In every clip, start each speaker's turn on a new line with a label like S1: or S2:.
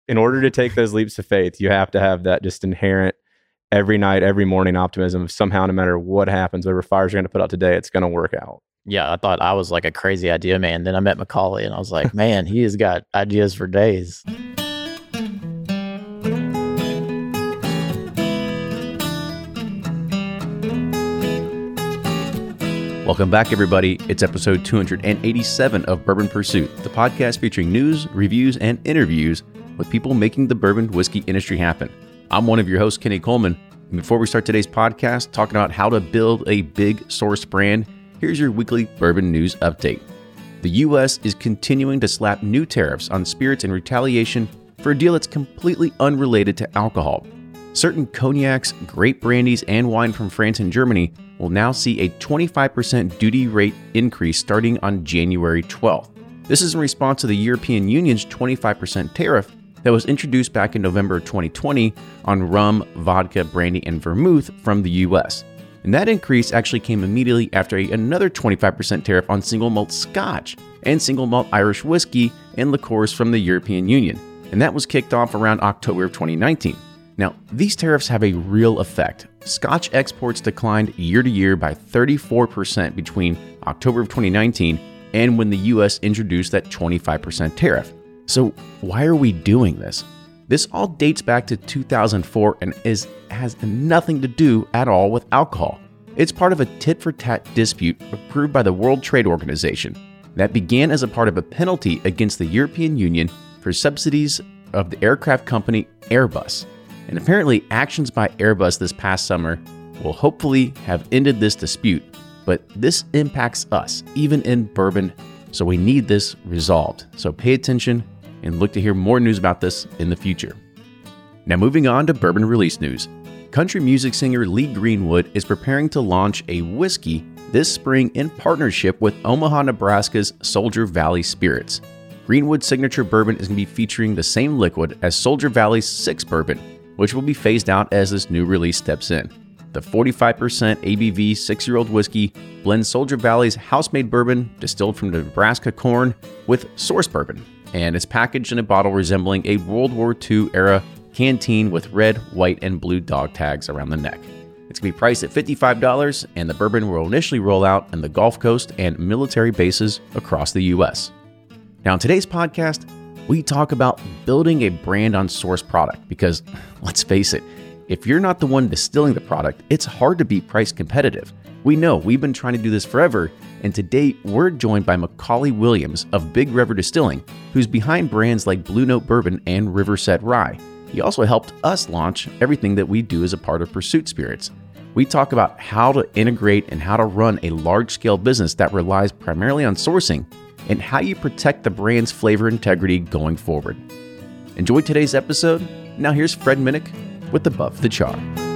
S1: in order to take those leaps of faith, you have to have that just inherent every night, every morning optimism of somehow, no matter what happens, whatever fires you're going to put out today, it's going to work out.
S2: Yeah, I thought I was like a crazy idea man. Then I met Macaulay and I was like, man, he has got ideas for days.
S3: Welcome back, everybody. It's episode 287 of Bourbon Pursuit, the podcast featuring news, reviews, and interviews with people making the bourbon whiskey industry happen. I'm one of your hosts, Kenny Coleman. And before we start today's podcast, talking about how to build a big source brand, here's your weekly bourbon news update. The U.S. is continuing to slap new tariffs on spirits in retaliation for a deal that's completely unrelated to alcohol. Certain cognacs, grape brandies, and wine from France and Germany will now see a 25% duty rate increase starting on January 12th. This is in response to the European Union's 25% tariff that was introduced back in November 2020 on rum, vodka, brandy, and vermouth from the U.S. And that increase actually came immediately after another 25% tariff on single malt Scotch and single malt Irish whiskey and liqueurs from the European Union. And that was kicked off around October of 2019. Now, these tariffs have a real effect. Scotch exports declined year to year by 34% between October of 2019 and when the U.S. introduced that 25% tariff. So why are we doing this? This all dates back to 2004 and has nothing to do at all with alcohol. It's part of a tit-for-tat dispute approved by the World Trade Organization that began as a part of a penalty against the European Union for subsidies of the aircraft company Airbus. And apparently actions by Airbus this past summer will hopefully have ended this dispute, but this impacts us, even in bourbon, so we need this resolved. So pay attention and look to hear more news about this in the future. Now moving on to bourbon release news. Country music singer Lee Greenwood is preparing to launch a whiskey this spring in partnership with Omaha, Nebraska's Soldier Valley Spirits. Greenwood's signature bourbon is going to be featuring the same liquid as Soldier Valley's 6 bourbon, which will be phased out as this new release steps in. The 45% ABV 6-year-old whiskey blends Soldier Valley's house-made bourbon distilled from Nebraska corn with source bourbon, and is packaged in a bottle resembling a World War II era canteen with red, white, and blue dog tags around the neck. It's going to be priced at $55, and the bourbon will initially roll out in the Gulf Coast and military bases across the U.S. Now, in today's podcast, we talk about building a brand on source product because, let's face it, if you're not the one distilling the product, it's hard to be price competitive. We know we've been trying to do this forever, and today we're joined by Macaulay Williams of Big River Distilling, who's behind brands like Blue Note Bourbon and Riverset Rye. He also helped us launch everything that we do as a part of Pursuit Spirits. We talk about how to integrate and how to run a large-scale business that relies primarily on sourcing, and how you protect the brand's flavor integrity going forward. Enjoy today's episode. Now here's Fred Minnick with Above the Char.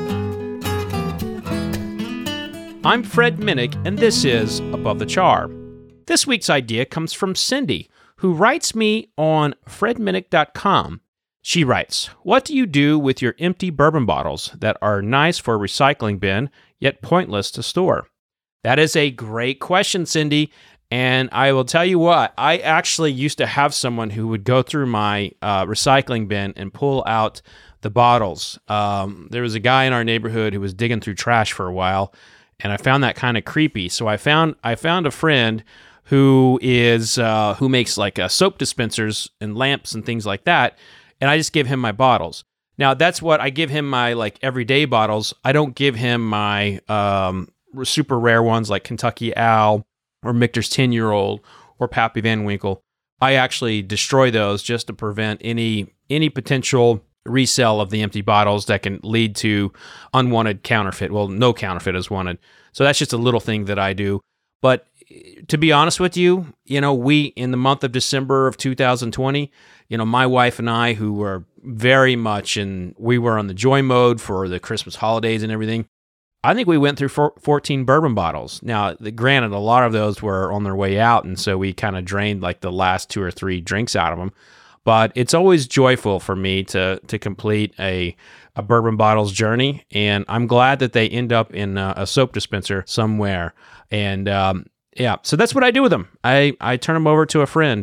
S4: I'm Fred Minnick, and this is Above the Char. This week's idea comes from Cindy, who writes me on fredminnick.com. She writes, "What do you do with your empty bourbon bottles that are nice for a recycling bin, yet pointless to store?" That is a great question, Cindy. And I will tell you what, I actually used to have someone who would go through my recycling bin and pull out the bottles. There was a guy in our neighborhood who was digging through trash for a while, and I found that kind of creepy. So I found a friend who makes like soap dispensers and lamps and things like that, and I just give him my bottles. Now that's what I give him, my like everyday bottles. I don't give him my super rare ones like Kentucky Owl or Michter's 10-year-old or Pappy Van Winkle. I actually destroy those just to prevent any potential resale of the empty bottles that can lead to unwanted counterfeit. Well, no counterfeit is wanted. So that's just a little thing that I do. But to be honest with you, we, in the month of December of 2020, my wife and I, who were very much we were on the joy mode for the Christmas holidays and everything, I think we went through 14 bourbon bottles. Now, granted, a lot of those were on their way out, and so we kind of drained like the last 2 or 3 drinks out of them. But it's always joyful for me to complete a bourbon bottle's journey, and I'm glad that they end up in a soap dispenser somewhere. And so that's what I do with them. I turn them over to a friend.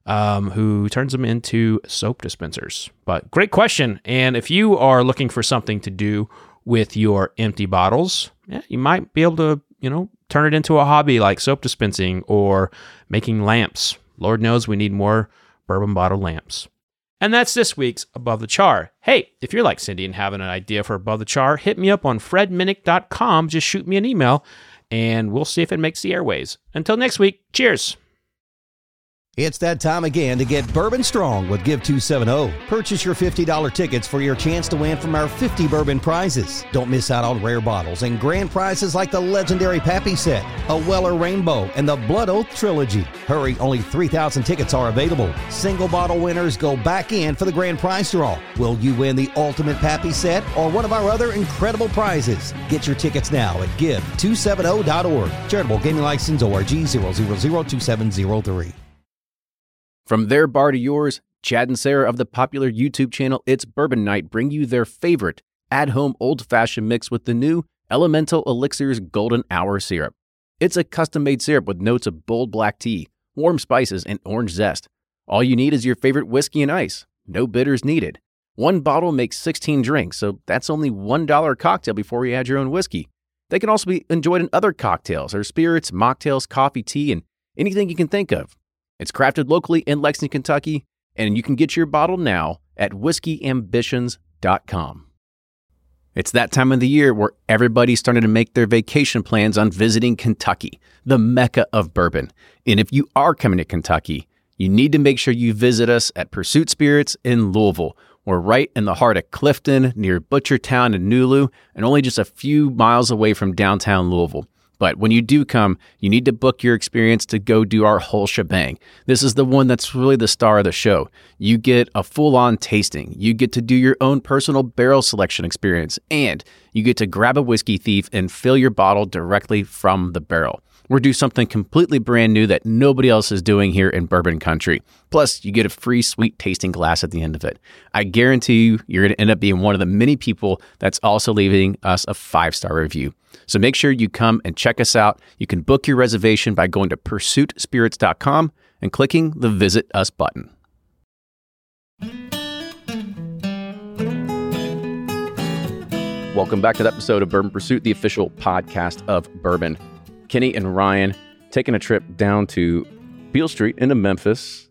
S4: who turns them into soap dispensers. But great question. And if you are looking for something to do with your empty bottles, you might be able to, turn it into a hobby like soap dispensing or making lamps. Lord knows we need more bourbon bottle lamps. And that's this week's Above the Char. Hey, if you're like Cindy and having an idea for Above the Char, hit me up on fredminnick.com. Just shoot me an email, and we'll see if it makes the airways. Until next week, cheers.
S5: It's that time again to get Bourbon Strong with Give 270. Purchase your $50 tickets for your chance to win from our 50 bourbon prizes. Don't miss out on rare bottles and grand prizes like the legendary Pappy set, a Weller Rainbow, and the Blood Oath Trilogy. Hurry, only 3,000 tickets are available. Single bottle winners go back in for the grand prize draw. Will you win the ultimate Pappy set or one of our other incredible prizes? Get your tickets now at give270.org. Charitable Gaming License ORG 0002703.
S3: From their bar to yours, Chad and Sarah of the popular YouTube channel It's Bourbon Night bring you their favorite at-home old-fashioned mix with the new Elemental Elixirs Golden Hour Syrup. It's a custom-made syrup with notes of bold black tea, warm spices, and orange zest. All you need is your favorite whiskey and ice. No bitters needed. One bottle makes 16 drinks, so that's only $1 a cocktail before you add your own whiskey. They can also be enjoyed in other cocktails or spirits, mocktails, coffee, tea, and anything you can think of. It's crafted locally in Lexington, Kentucky, and you can get your bottle now at whiskeyambitions.com. It's that time of the year where everybody's starting to make their vacation plans on visiting Kentucky, the mecca of bourbon. And if you are coming to Kentucky, you need to make sure you visit us at Pursuit Spirits in Louisville. We're right in the heart of Clifton, near Butchertown and Nulu, and only just a few miles away from downtown Louisville. But when you do come, you need to book your experience to go do our whole shebang. This is the one that's really the star of the show. You get a full-on tasting. You get to do your own personal barrel selection experience. And you get to grab a whiskey thief and fill your bottle directly from the barrel. We're doing something completely brand new that nobody else is doing here in Bourbon Country. Plus, you get a free sweet tasting glass at the end of it. I guarantee you're going to end up being one of the many people that's also leaving us a 5-star review. So make sure you come and check us out. You can book your reservation by going to pursuitspirits.com and clicking the Visit Us button. Welcome back to the episode of Bourbon Pursuit, the official podcast of Bourbon. Kenny and Ryan taking a trip down to Beale Street into Memphis.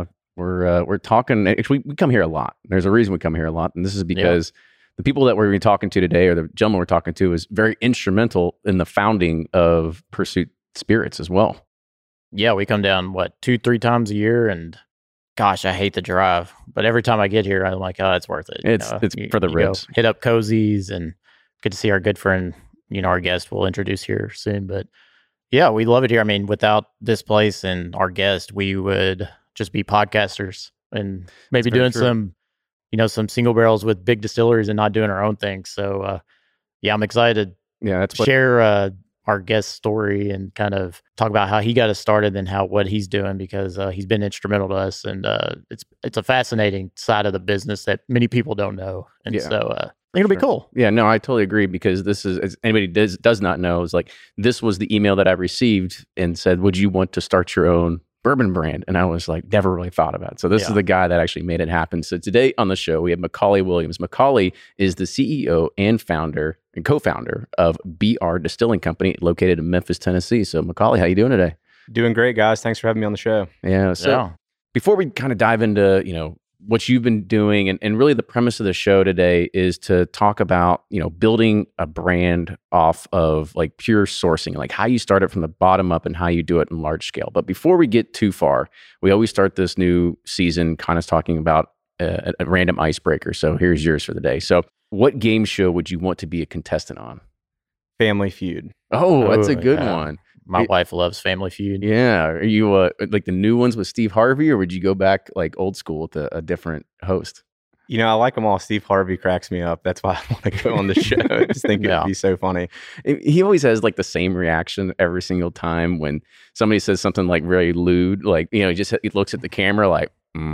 S3: We're talking. Actually, we come here a lot. There's a reason we come here a lot, and this is because the people that we're going to be talking to today, or the gentleman we're talking to, is very instrumental in the founding of Pursuit Spirits as well.
S2: Yeah, we come down 2-3 times a year, and gosh, I hate the drive, but every time I get here, I'm like, oh, it's worth it.
S3: It's for the ribs.
S2: Hit up Cozy's and good to see our good friend, our guest we'll introduce here soon. But yeah, we love it here. I mean, without this place and our guest, we would just be podcasters and maybe doing some single barrels with big distilleries and not doing our own thing. So I'm excited to share our guest story and kind of talk about how he got us started and what he's doing, because he's been instrumental to us. And it's a fascinating side of the business that many people don't know. And so it'll be cool.
S3: Yeah, no, I totally agree, because this is, as anybody does not know, is like, this was the email that I received and said, would you want to start your own bourbon brand? And I was like, never really thought about it. So this is the guy that actually made it happen. So today on the show, we have Macaulay Williams. Macaulay is the CEO and founder and co-founder of BR Distilling Company, located in Memphis, Tennessee. So Macaulay, how you doing today?
S1: Doing great, guys. Thanks for having me on the show.
S3: Yeah. So before we kind of dive into, what you've been doing, and really the premise of the show today is to talk about, building a brand off of like pure sourcing, like how you start it from the bottom up and how you do it in large scale. But before we get too far, we always start this new season kind of talking about a random icebreaker. So here's yours for the day. So what game show would you want to be a contestant on?
S1: Family Feud.
S3: Oh, that's a good one.
S2: My wife loves Family Feud.
S3: Yeah. Are you like the new ones with Steve Harvey, or would you go back like old school with a different host?
S1: I like them all. Steve Harvey cracks me up. That's why I want to go on the show. I just think it'd be so funny.
S3: He always has like the same reaction every single time when somebody says something like very lewd, like, he looks at the camera like,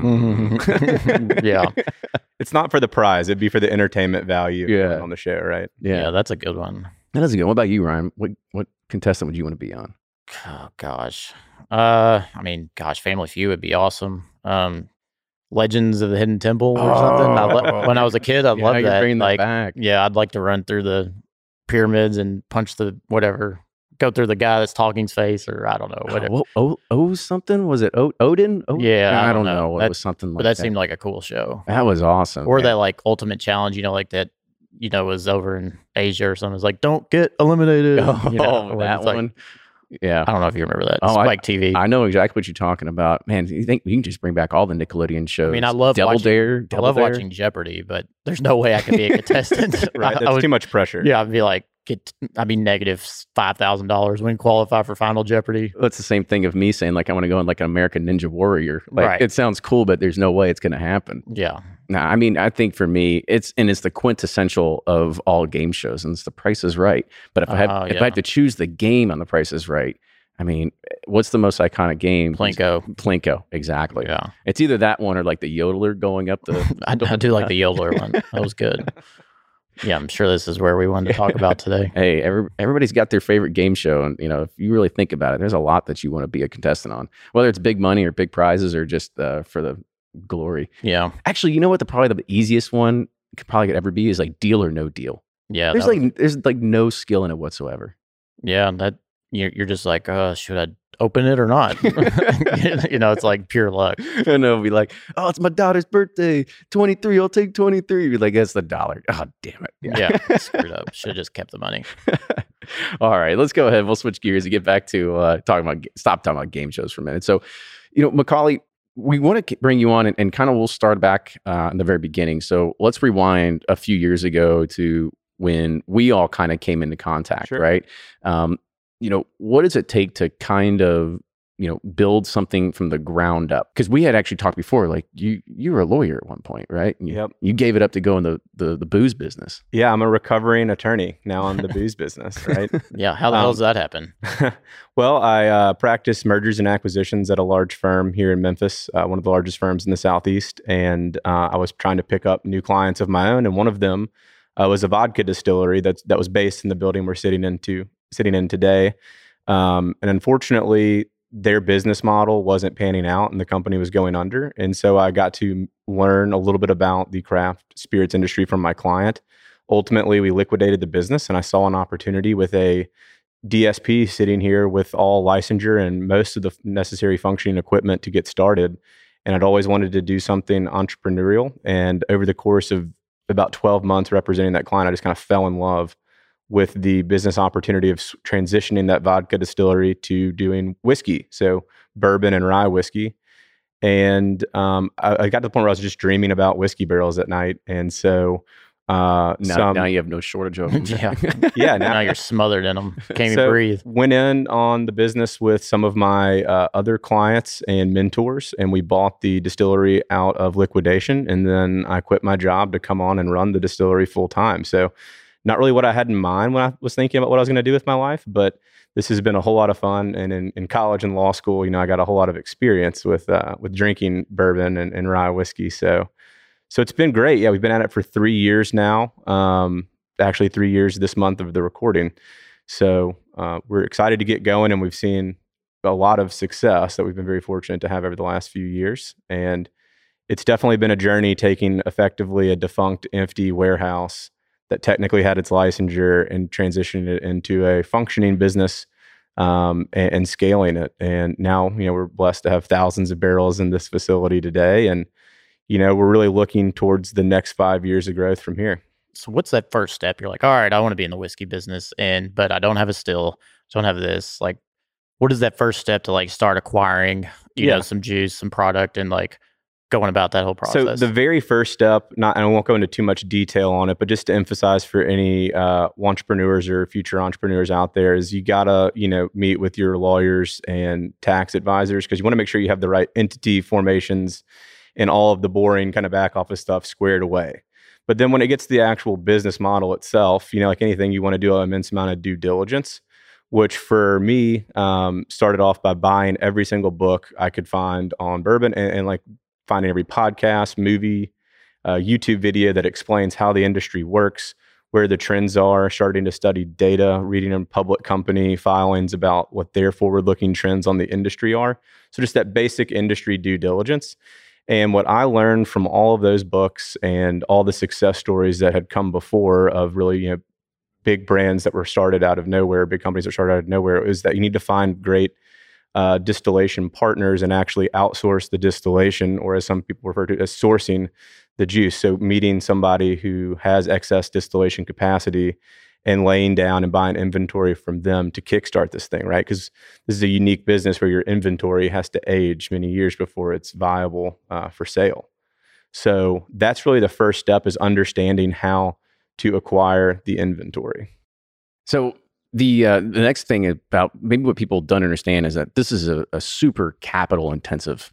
S2: Yeah.
S1: It's not for the prize. It'd be for the entertainment value on the show, right?
S2: Yeah, that's a good one.
S3: That is a good one. What about you, Ryan? What contestant would you want to be on?
S2: Oh, gosh. I mean, gosh, Family Feud would be awesome. Legends of the Hidden Temple or something. When I was a kid, I loved that.
S3: Bringing
S2: Like,
S3: that back.
S2: yeah, I'd like to run through the pyramids and punch the whatever, go through the guy that's talking's face, or I don't know, whatever.
S3: Something was it? Odin?
S2: Yeah,
S3: I don't know. It was something like
S2: but
S3: that.
S2: that seemed like a cool show.
S3: That was awesome.
S2: Or
S3: man.
S2: that like Ultimate Challenge, like that, was over in Asia or something. It's like, don't get eliminated.
S3: Oh,
S2: when
S3: that
S2: it's like-
S3: one. Yeah.
S2: I don't know if you remember that.
S3: Oh,
S2: Spike TV.
S3: I know exactly what you're talking about. Man, you think you can just bring back all the Nickelodeon shows?
S2: I mean, I love
S3: Double
S2: watching-
S3: Dare.
S2: I love watching Jeopardy, but there's no way I could be a contestant.
S1: Right.
S2: I
S1: That's
S2: would-
S1: too much pressure.
S2: Yeah, I'd be like, I'd be negative $5,000 when qualify for Final Jeopardy.
S3: Well, it's the same thing of me saying like I want to go in like an American Ninja Warrior. Like
S2: Right.
S3: it sounds cool, but there's no way it's going to happen.
S2: Yeah.
S3: Nah, I mean, I think for me, it's the quintessential of all game shows, and it's The Price is Right. But if I had to choose the game on The Price is Right, I mean, what's the most iconic game? Plinko, exactly.
S2: Yeah.
S3: It's either that one or like the yodeler going up the.
S2: I do like the Yodeler one. That was good. Yeah, I'm sure this is where we wanted to talk about today.
S3: Hey, everybody's got their favorite game show, and if you really think about it, there's a lot that you want to be a contestant on, whether it's big money or big prizes or just for the glory.
S2: Yeah.
S3: Actually, you know what? Probably the easiest one could probably ever be is like Deal or No Deal.
S2: Yeah.
S3: There's no skill in it whatsoever.
S2: Yeah, that you're just like, should I open it or not? It's like pure luck.
S3: And they'll be like, oh, it's my daughter's birthday, 23. I'll take 23. Be like, that's the dollar. Oh, damn it.
S2: Yeah, screwed up. Should have just kept the money.
S3: All right, let's go ahead. We'll switch gears and get back to stop talking about game shows for a minute. So, Macaulay, we want to bring you on and kind of we'll start back in the very beginning. So let's rewind a few years ago to when we all kind of came into contact,
S1: Sure.
S3: right? What does it take to kind of, build something from the ground up? Because we had actually talked before, like you were a lawyer at one point, right?
S1: Yep.
S3: You gave it up to go in the booze business.
S1: Yeah, I'm a recovering attorney now in the booze business, right?
S2: Yeah, how the hell does that happen?
S1: Well, I practice mergers and acquisitions at a large firm here in Memphis, one of the largest firms in the Southeast. And I was trying to pick up new clients of my own. And one of them was a vodka distillery that was based in the building we're sitting in today. And unfortunately, their business model wasn't panning out and the company was going under. And so I got to learn a little bit about the craft spirits industry from my client. Ultimately, we liquidated the business and I saw an opportunity with a DSP sitting here with all licensure and most of the necessary functioning equipment to get started. And I'd always wanted to do something entrepreneurial. And over the course of about 12 months representing that client, I just kind of fell in love with the business opportunity of transitioning that vodka distillery to doing whiskey, so bourbon and rye whiskey. And I got to the point where I was just dreaming about whiskey barrels at night. And so
S3: now you have no shortage of them.
S2: Yeah.
S1: Now
S2: Now you're smothered in them. Can't
S1: so
S2: even breathe.
S1: Went in on the business with some of my other clients and mentors, and we bought the distillery out of liquidation. And then I quit my job to come on and run the distillery full time. So not really what I had in mind when I was thinking about what I was going to do with my life, but this has been a whole lot of fun. And in college and law school, I got a whole lot of experience with drinking bourbon and rye whiskey. So it's been great. Yeah, we've been at it for 3 years now. Actually 3 years this month of the recording. So we're excited to get going, and we've seen a lot of success that we've been very fortunate to have over the last few years. And it's definitely been a journey taking effectively a defunct, empty warehouse that technically had its licensure and transitioning it into a functioning business and scaling it. And now, we're blessed to have thousands of barrels in this facility today. And, we're really looking towards the next 5 years of growth from here.
S2: So what's that first step? You're like, all right, I want to be in the whiskey business, but I don't have a still, don't have this. Like, what is that first step to like start acquiring, some juice, some product, and like going about that whole process?
S1: So the very first step, and I won't go into too much detail on it, but just to emphasize for any entrepreneurs or future entrepreneurs out there, is you gotta, meet with your lawyers and tax advisors, because you want to make sure you have the right entity formations and all of the boring kind of back office stuff squared away. But then when it gets to the actual business model itself, like anything, you want to do an immense amount of due diligence, which for me started off by buying every single book I could find on bourbon and like finding every podcast, movie, YouTube video that explains how the industry works, where the trends are, starting to study data, reading in public company filings about what their forward-looking trends on the industry are. So just that basic industry due diligence. And what I learned from all of those books and all the success stories that had come before of really, big brands that were started out of nowhere, big companies that started out of nowhere, is that you need to find great distillation partners and actually outsource the distillation, or as some people refer to as sourcing the juice. So meeting somebody who has excess distillation capacity and laying down and buying inventory from them to kickstart this thing, right? Because this is a unique business where your inventory has to age many years before it's viable for sale. So that's really the first step, is understanding how to acquire the inventory.
S3: So the next thing about maybe what people don't understand is that this is a super capital intensive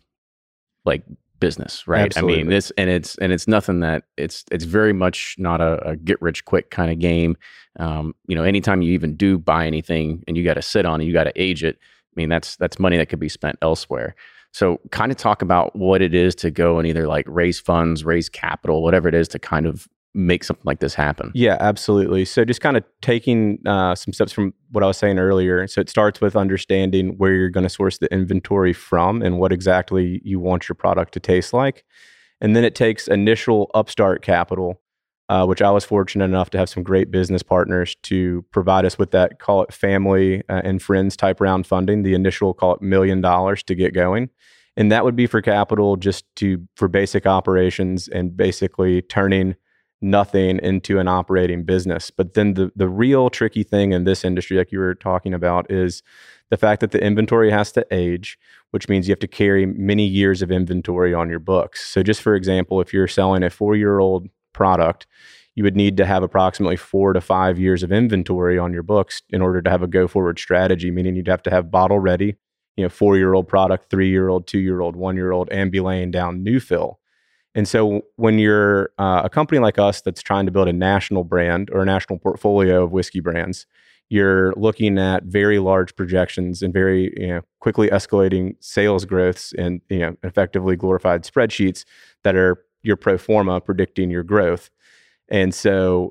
S3: business, right?
S1: Absolutely.
S3: I mean, it's nothing that it's very much not a get rich quick kind of game. Anytime you even do buy anything and you got to sit on it, you got to age it. I mean, that's money that could be spent elsewhere. So kind of talk about what it is to go and either raise funds, raise capital, whatever it is to kind of make something like this happen.
S1: Yeah, absolutely. So just kind of taking some steps from what I was saying earlier. So it starts with understanding where you're going to source the inventory from and what exactly you want your product to taste like. And then it takes initial upstart capital, which I was fortunate enough to have some great business partners to provide us with that, call it family and friends type round funding, the initial, call it $1 million to get going. And that would be for capital for basic operations and basically turning nothing into an operating business. But then the real tricky thing in this industry, like you were talking about, is the fact that the inventory has to age, which means you have to carry many years of inventory on your books. So just for example, if you're selling a 4-year-old product, you would need to have approximately 4 to 5 years of inventory on your books in order to have a go-forward strategy, meaning you'd have to have bottle ready, 4-year-old product, 3-year-old, 2-year-old, 1-year-old, and be laying down new fill. And so when you're a company like us that's trying to build a national brand or a national portfolio of whiskey brands, you're looking at very large projections and very quickly escalating sales growths and effectively glorified spreadsheets that are your pro forma predicting your growth. And so,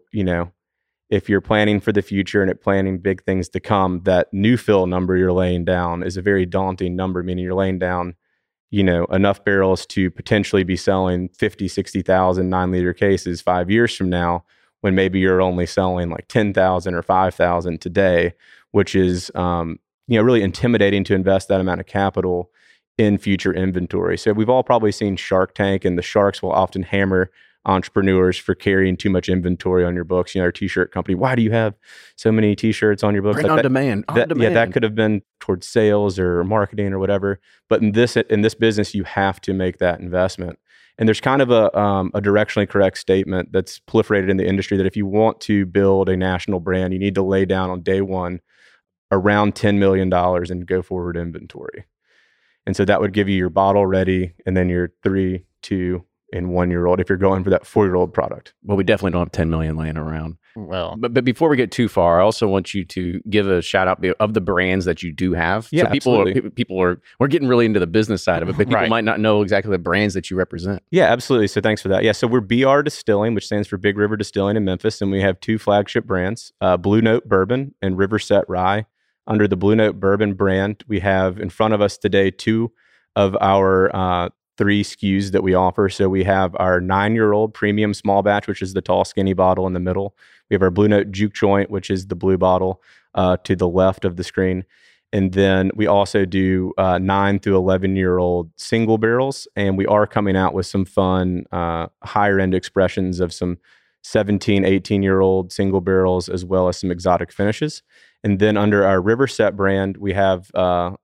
S1: if you're planning for the future and planning big things to come, that new fill number you're laying down is a very daunting number, meaning you're laying down enough barrels to potentially be selling 50, 60,000 9-liter cases 5 years from now, when maybe you're only selling 10,000 or 5,000 today, which is, really intimidating to invest that amount of capital in future inventory. So we've all probably seen Shark Tank, and the sharks will often hammer entrepreneurs for carrying too much inventory on your books. Our t-shirt company, why do you have so many t-shirts on your books?
S3: Bring on demand.
S1: Yeah, that could have been towards sales or marketing or whatever. But in this business, you have to make that investment. And there's kind of a directionally correct statement that's proliferated in the industry that if you want to build a national brand, you need to lay down on day one around $10 million in go forward inventory. And so that would give you your bottle ready and then your 3, 2, and 1-year-old if you're going for that 4-year-old product.
S3: Well, we definitely don't have 10 million laying around.
S2: Well,
S3: But before we get too far, I also want you to give a shout out of the brands that you do have.
S1: Yeah,
S3: so we're getting really into the business side of it, but people
S2: Right.
S3: might not know exactly the brands that you represent.
S1: Yeah, absolutely. So thanks for that. Yeah, so we're BR Distilling, which stands for Big River Distilling in Memphis, and we have 2 flagship brands, Blue Note Bourbon and Riverset Rye. Under the Blue Note Bourbon brand, we have in front of us today 2 of our 3 SKUs that we offer. So we have our 9-year-old premium small batch, which is the tall, skinny bottle in the middle. We have our Blue Note Juke Joint, which is the blue bottle to the left of the screen. And then we also do 9 through 11-year-old single barrels. And we are coming out with some fun higher end expressions of some 17, 18-year-old single barrels, as well as some exotic finishes. And then under our Riverset brand, we have our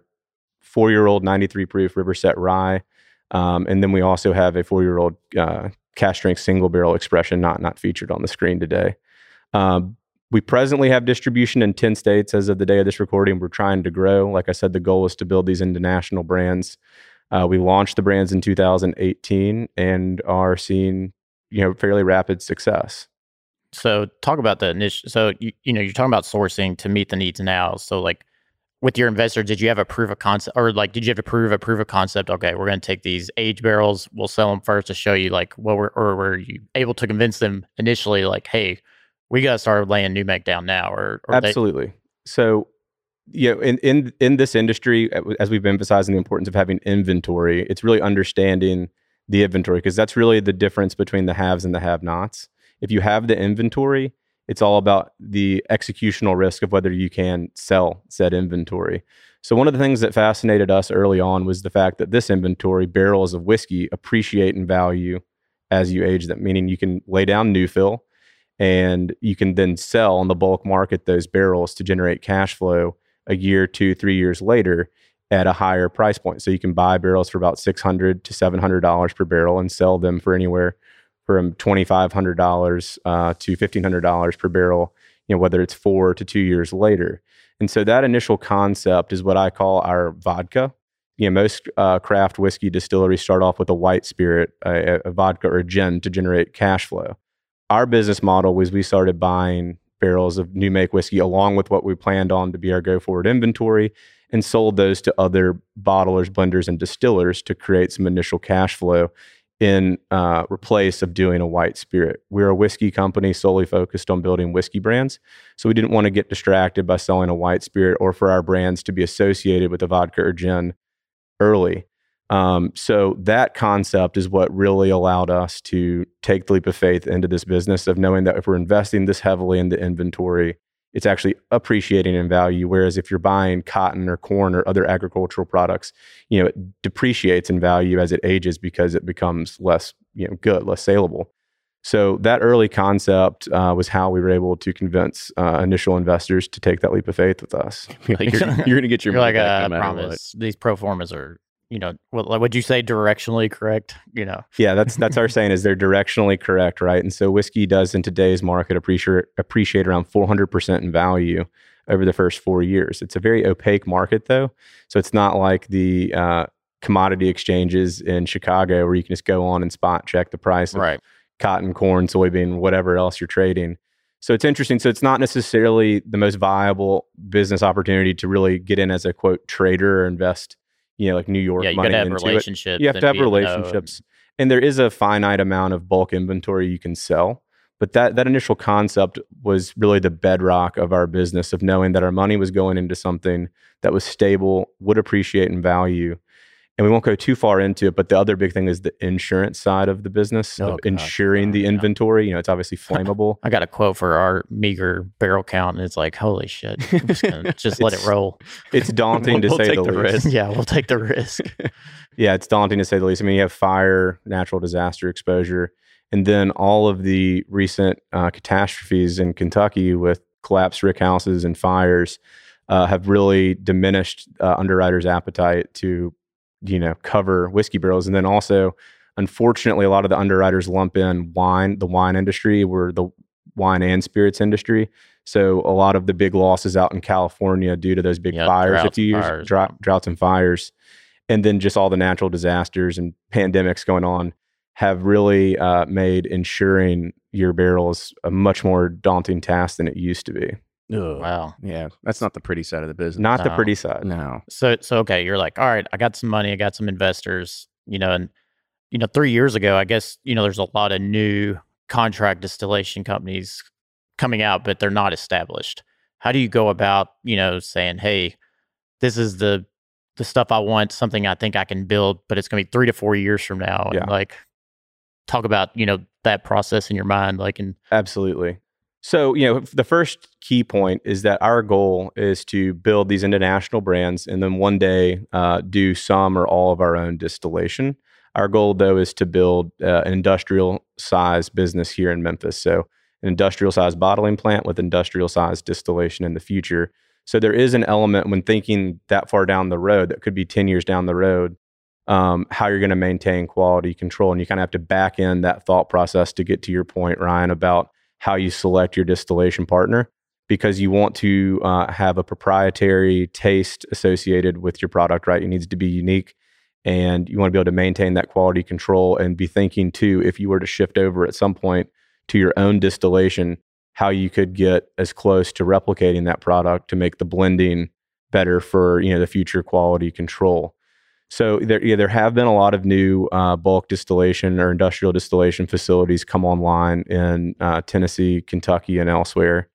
S1: 4-year-old 93 proof Riverset Rye. And then we also have a 4-year-old cask strength single barrel expression, not featured on the screen today. We presently have distribution in 10 states as of the day of this recording. We're trying to grow. Like I said, the goal is to build these into national brands. We launched the brands in 2018 and are seeing fairly rapid success.
S2: so talk about the initial. So you're talking about sourcing to meet the needs now. So with your investors, did you have a proof of concept, or did you have to prove a proof of concept? Okay, we're going to take these aged barrels, we'll sell them first to show you were you able to convince them initially, hey, we got to start laying New Make down now, or
S1: Absolutely. So, in this industry, as we've emphasized the importance of having inventory, it's really understanding the inventory, because that's really the difference between the haves and the have-nots. If you have the inventory, it's all about the executional risk of whether you can sell said inventory. So one of the things that fascinated us early on was the fact that this inventory, barrels of whiskey, appreciate in value as you age them, meaning you can lay down new fill and you can then sell on the bulk market those barrels to generate cash flow a year, 2, 3 years later at a higher price point. So you can buy barrels for about $600 to $700 per barrel and sell them for anywhere from $2,500 to $1,500 per barrel, whether it's 4 to 2 years later. And so that initial concept is what I call our vodka. Most craft whiskey distilleries start off with a white spirit, a vodka or a gin to generate cash flow. Our business model was we started buying barrels of New Make whiskey along with what we planned on to be our go-forward inventory and sold those to other bottlers, blenders, and distillers to create some initial cash flow in replace of doing a white spirit. We're a whiskey company solely focused on building whiskey brands. So we didn't want to get distracted by selling a white spirit or for our brands to be associated with a vodka or gin early. So that concept is what really allowed us to take the leap of faith into this business of knowing that if we're investing this heavily in the inventory, it's actually appreciating in value. Whereas if you're buying cotton or corn or other agricultural products, it depreciates in value as it ages because it becomes less, good, less saleable. So that early concept was how we were able to convince initial investors to take that leap of faith with us.
S3: Like you're going to get your money back no matter
S2: promise. These pro formas are, would you say directionally correct?
S1: Yeah, that's our saying is they're directionally correct, right? And so whiskey does in today's market appreciate around 400% in value over the first 4 years. It's a very opaque market though. So it's not like the commodity exchanges in Chicago where you can just go on and spot check the price of cotton, corn, soybean, whatever else you're trading. So it's interesting. So it's not necessarily the most viable business opportunity to really get in as a quote trader or invest like New York money into it.
S2: You got to have relationships.
S1: You have to have relationships. And there is a finite amount of bulk inventory you can sell. But that initial concept was really the bedrock of our business, of knowing that our money was going into something that was stable, would appreciate in value. And we won't go too far into it, but the other big thing is the insurance side of the business, of insuring the inventory. It's obviously flammable.
S2: I got a quote for our meager barrel count, and it's like, holy shit, I'm just gonna let it roll.
S1: It's daunting to say the least.
S2: Yeah, we'll take the risk.
S1: Yeah, it's daunting to say the least. I mean, you have fire, natural disaster exposure, and then all of the recent catastrophes in Kentucky with collapsed rick houses and fires have really diminished underwriters' appetite to cover whiskey barrels. And then also, unfortunately, a lot of the underwriters lump in the wine industry, we're the wine and spirits industry. So a lot of the big losses out in California due to those big fires a few years, droughts and fires, and then just all the natural disasters and pandemics going on have really made insuring your barrels a much more daunting task than it used to be.
S3: Ugh.
S2: Wow.
S3: Yeah, that's not the pretty side of the business.
S1: Not the pretty side.
S3: No.
S2: So okay, you're like, all right, I got some money, I got some investors, and 3 years ago, I guess, there's a lot of new contract distillation companies coming out, but they're not established. How do you go about, saying, hey, this is the stuff I want, something I think I can build, but it's going to be 3 to 4 years from now.
S1: Yeah.
S2: And like, talk about, that process in your mind,
S1: Absolutely. So, the first key point is that our goal is to build these international brands and then one day do some or all of our own distillation. Our goal, though, is to build an industrial size business here in Memphis. So an industrial size bottling plant with industrial size distillation in the future. So there is an element when thinking that far down the road, that could be 10 years down the road, how you're going to maintain quality control. And you kind of have to back in that thought process to get to your point, Ryan, about how you select your distillation partner, because you want to have a proprietary taste associated with your product, right? It needs to be unique, and you want to be able to maintain that quality control and be thinking too, if you were to shift over at some point to your own distillation, how you could get as close to replicating that product to make the blending better for, the future quality control. So there have been a lot of new bulk distillation or industrial distillation facilities come online in Tennessee, Kentucky, and elsewhere.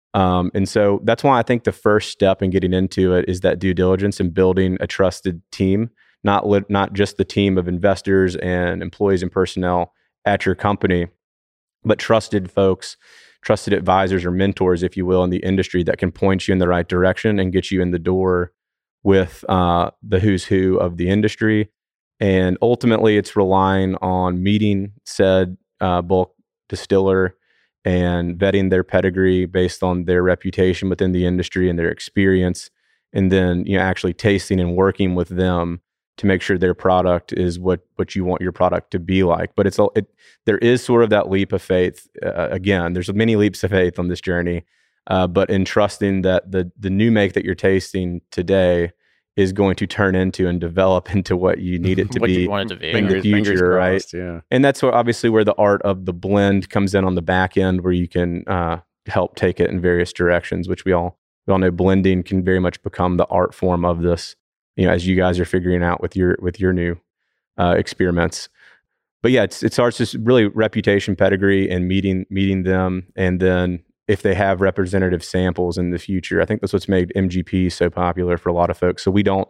S1: And so that's why I think the first step in getting into it is that due diligence and building a trusted team, not just the team of investors and employees and personnel at your company, but trusted folks, trusted advisors or mentors, if you will, in the industry that can point you in the right direction and get you in the door with the who's who of the industry. And ultimately, it's relying on meeting said bulk distiller and vetting their pedigree based on their reputation within the industry and their experience, and then actually tasting and working with them to make sure their product is what you want your product to be like. But there is sort of that leap of faith. Again, there's many leaps of faith on this journey, but in trusting that the new make that you're tasting today is going to turn into and develop into what you need it to
S2: What
S1: be
S2: you want it to be.
S1: in the future, right?
S3: Yeah.
S1: And that's obviously where the art of the blend comes in on the back end, where you can help take it in various directions, which we all know blending can very much become the art form of this, as you guys are figuring out with your new experiments. But yeah, it starts just really reputation, pedigree, and meeting them, and then if they have representative samples in the future. I think that's what's made MGP so popular for a lot of folks. So we don't,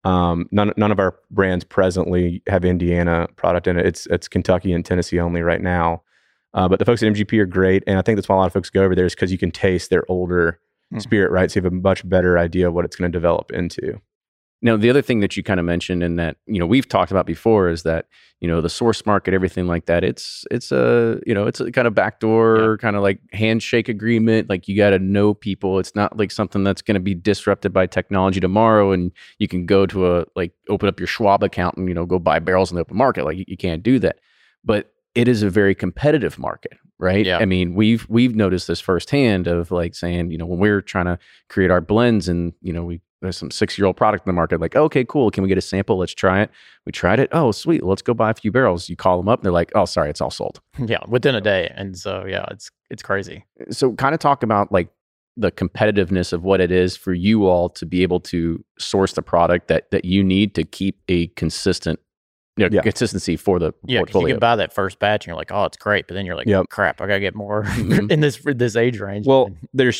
S1: none of our brands presently have Indiana product in it. It's Kentucky and Tennessee only right now. But the folks at MGP are great. And I think that's why a lot of folks go over there, is because you can taste their older spirit, right? So you have a much better idea of what it's going to develop into.
S3: Now, the other thing that you kind of mentioned and that, we've talked about before is that, the source market, everything like that, it's a kind of backdoor kind of like handshake agreement. Like, you got to know people. It's not like something that's going to be disrupted by technology tomorrow. And you can go to open up your Schwab account and, go buy barrels in the open market. Like, you can't do that. But it is a very competitive market, right?
S2: Yeah.
S3: I mean, we've noticed this firsthand of like saying, when we're trying to create our blends and, there's some 6-year-old product in the market, like, okay, cool. Can we get a sample? Let's try it. We tried it. Oh, sweet. Let's go buy a few barrels. You call them up and they're like, oh, sorry, it's all sold.
S2: Yeah, within a day. And so, yeah, it's crazy.
S3: So kind of talk about like the competitiveness of what it is for you all to be able to source the product that you need to keep a consistent consistency for the
S2: Yeah, because
S3: portfolio.
S2: you can buy that first batch and you're like, oh, it's great. But then you're like, crap, I got to get more in this age range.
S1: Well, there's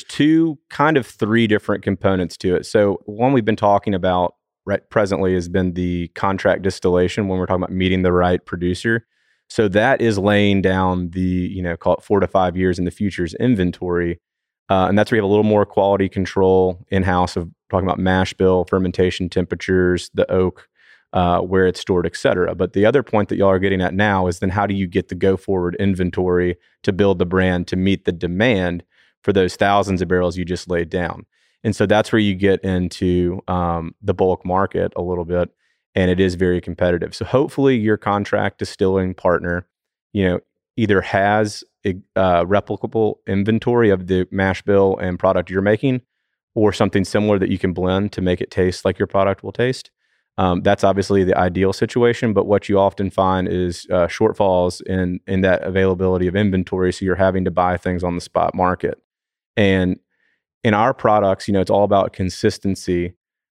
S1: three different components to it. So one we've been talking about right presently has been the contract distillation, when we're talking about meeting the right producer. So that is laying down the, call it 4 to 5 years in the future's inventory. And that's where you have a little more quality control in-house of talking about mash bill, fermentation temperatures, the oak, where it's stored, et cetera. But the other point that y'all are getting at now is then how do you get the go-forward inventory to build the brand to meet the demand for those thousands of barrels you just laid down? And so that's where you get into the bulk market a little bit, and it is very competitive. So hopefully your contract distilling partner, either has a replicable inventory of the mash bill and product you're making, or something similar that you can blend to make it taste like your product will taste. That's obviously the ideal situation, but what you often find is shortfalls in that availability of inventory. So you're having to buy things on the spot market. And in our products, it's all about consistency.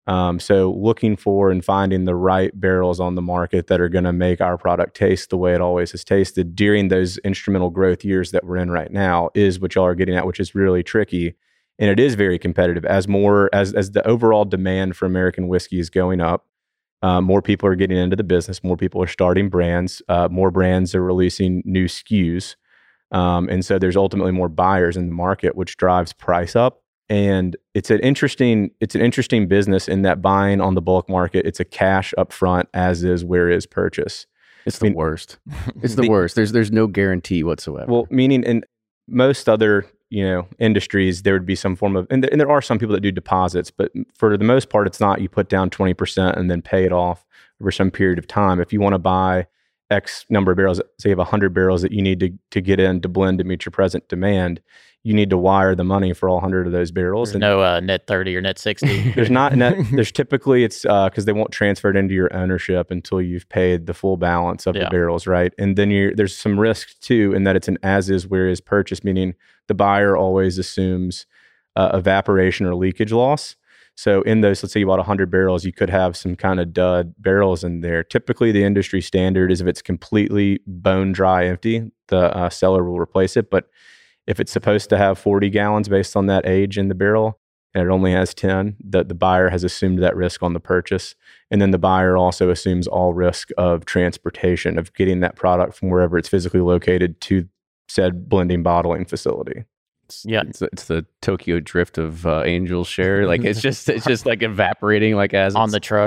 S1: So looking for and finding the right barrels on the market that are going to make our product taste the way it always has tasted during those instrumental growth years that we're in right now is what y'all are getting at, which is really tricky. And it is very competitive as the overall demand for American whiskey is going up. More people are getting into the business. More people are starting brands. More brands are releasing new SKUs. And so there's ultimately more buyers in the market, which drives price up. And it's an interesting business in that buying on the bulk market, it's a cash upfront, as is where is purchase.
S3: It's the worst. It's the worst. There's no guarantee whatsoever.
S1: Well, meaning in most other industries, there would be some form of, and there are some people that do deposits, but for the most part, it's not you put down 20% and then pay it off over some period of time. If you want to buy X number of barrels, say you have 100 barrels that you need to get in to blend to meet your present demand, you need to wire the money for all 100 of those barrels.
S2: There's no net 30 or net 60.
S1: There's not net. There's typically it's because they won't transfer it into your ownership until you've paid the full balance of the barrels, right? And then there's some risk too in that it's an as is where is purchase, meaning the buyer always assumes evaporation or leakage loss. So in those, let's say you bought 100 barrels, you could have some kind of dud barrels in there. Typically, the industry standard is if it's completely bone dry empty, the seller will replace it. But if it's supposed to have 40 gallons based on that age in the barrel, and it only has 10, the buyer has assumed that risk on the purchase. And then the buyer also assumes all risk of transportation, of getting that product from wherever it's physically located to said blending bottling facility.
S3: It's the Tokyo drift of Angel's share. Like it's just like evaporating like as
S2: on the truck.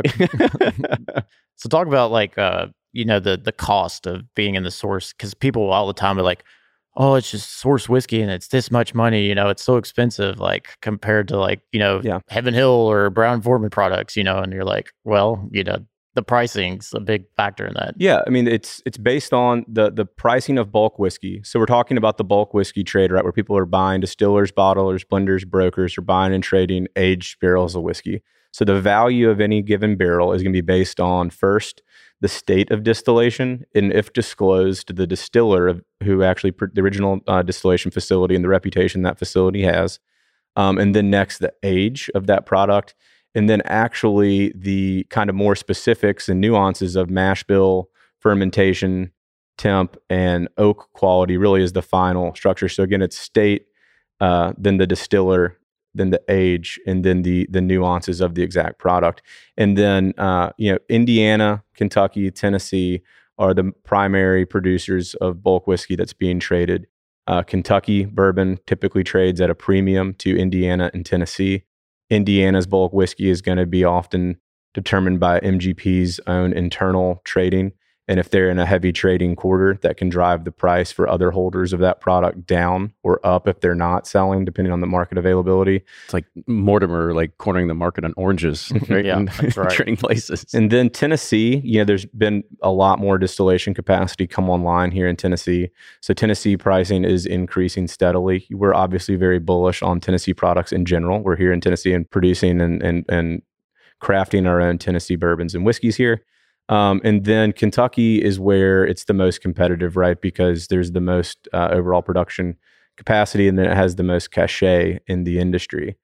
S2: So talk about like the cost of being in the source, because people all the time are like, oh, it's just source whiskey and it's this much money, it's so expensive, like compared to like, Heaven Hill or Brown Forman products, and you're like, well, the pricing's a big factor in that.
S1: Yeah, I mean, it's based on the pricing of bulk whiskey. So we're talking about the bulk whiskey trade, right, where people are buying, distillers, bottlers, blenders, brokers are buying and trading aged barrels of whiskey. So the value of any given barrel is going to be based on, first, the state of distillation, and if disclosed, the distiller who actually the original distillation facility and the reputation that facility has, and then next, the age of that product. And then actually the kind of more specifics and nuances of mash bill, fermentation, temp, and oak quality really is the final structure. So again, it's state, then the distiller, then the age, and then the nuances of the exact product. And then, Indiana, Kentucky, Tennessee are the primary producers of bulk whiskey that's being traded. Kentucky bourbon typically trades at a premium to Indiana and Tennessee. Indiana's bulk whiskey is going to be often determined by MGP's own internal trading. And if they're in a heavy trading quarter, that can drive the price for other holders of that product down or up if they're not selling, depending on the market availability.
S3: It's like Mortimer, like cornering the market on oranges, right?
S2: Yeah, that's right.
S3: Trading places.
S1: And then Tennessee, there's been a lot more distillation capacity come online here in Tennessee. So Tennessee pricing is increasing steadily. We're obviously very bullish on Tennessee products in general. We're here in Tennessee and producing and crafting our own Tennessee bourbons and whiskeys here. And then Kentucky is where it's the most competitive, right? Because there's the most overall production capacity, and then it has the most cachet in the industry.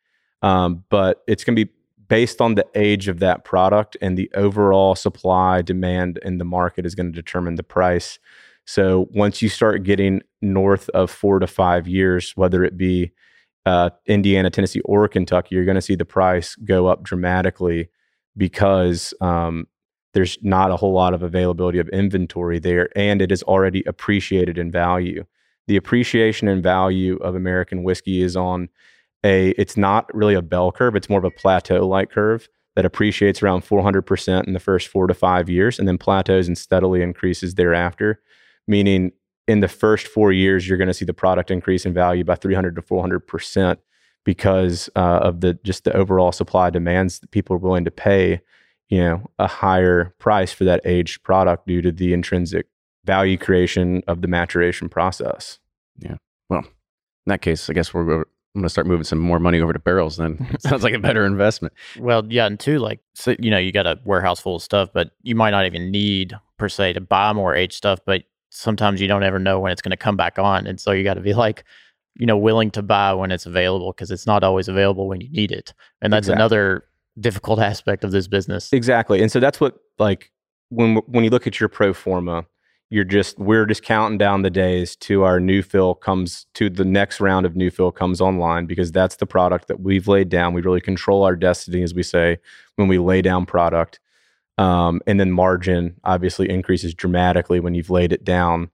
S1: But it's going to be based on the age of that product, and the overall supply demand in the market is going to determine the price. So once you start getting north of 4 to 5 years, whether it be Indiana, Tennessee, or Kentucky, you're going to see the price go up dramatically because there's not a whole lot of availability of inventory there, and it is already appreciated in value. The appreciation in value of American whiskey is on it's not really a bell curve, it's more of a plateau-like curve that appreciates around 400% in the first 4 to 5 years, and then plateaus and steadily increases thereafter, meaning in the first 4 years, you're going to see the product increase in value by 300 to 400% because of the overall supply demands that people are willing to pay a higher price for that aged product due to the intrinsic value creation of the maturation process.
S3: Yeah. Well, in that case, I guess I'm going to start moving some more money over to barrels then. It sounds like a better investment.
S2: Well, yeah. And two, you got a warehouse full of stuff, but you might not even need per se to buy more aged stuff, but sometimes you don't ever know when it's going to come back on. And so you got to be willing to buy when it's available, because it's not always available when you need it. And that's another difficult aspect of this business.
S1: Exactly. And so that's what, when you look at your pro forma, we're just counting down the days to our new fill to the next round of new fill comes online, because that's the product that we've laid down. We really control our destiny, as we say, when we lay down product. And then margin obviously increases dramatically when you've laid it down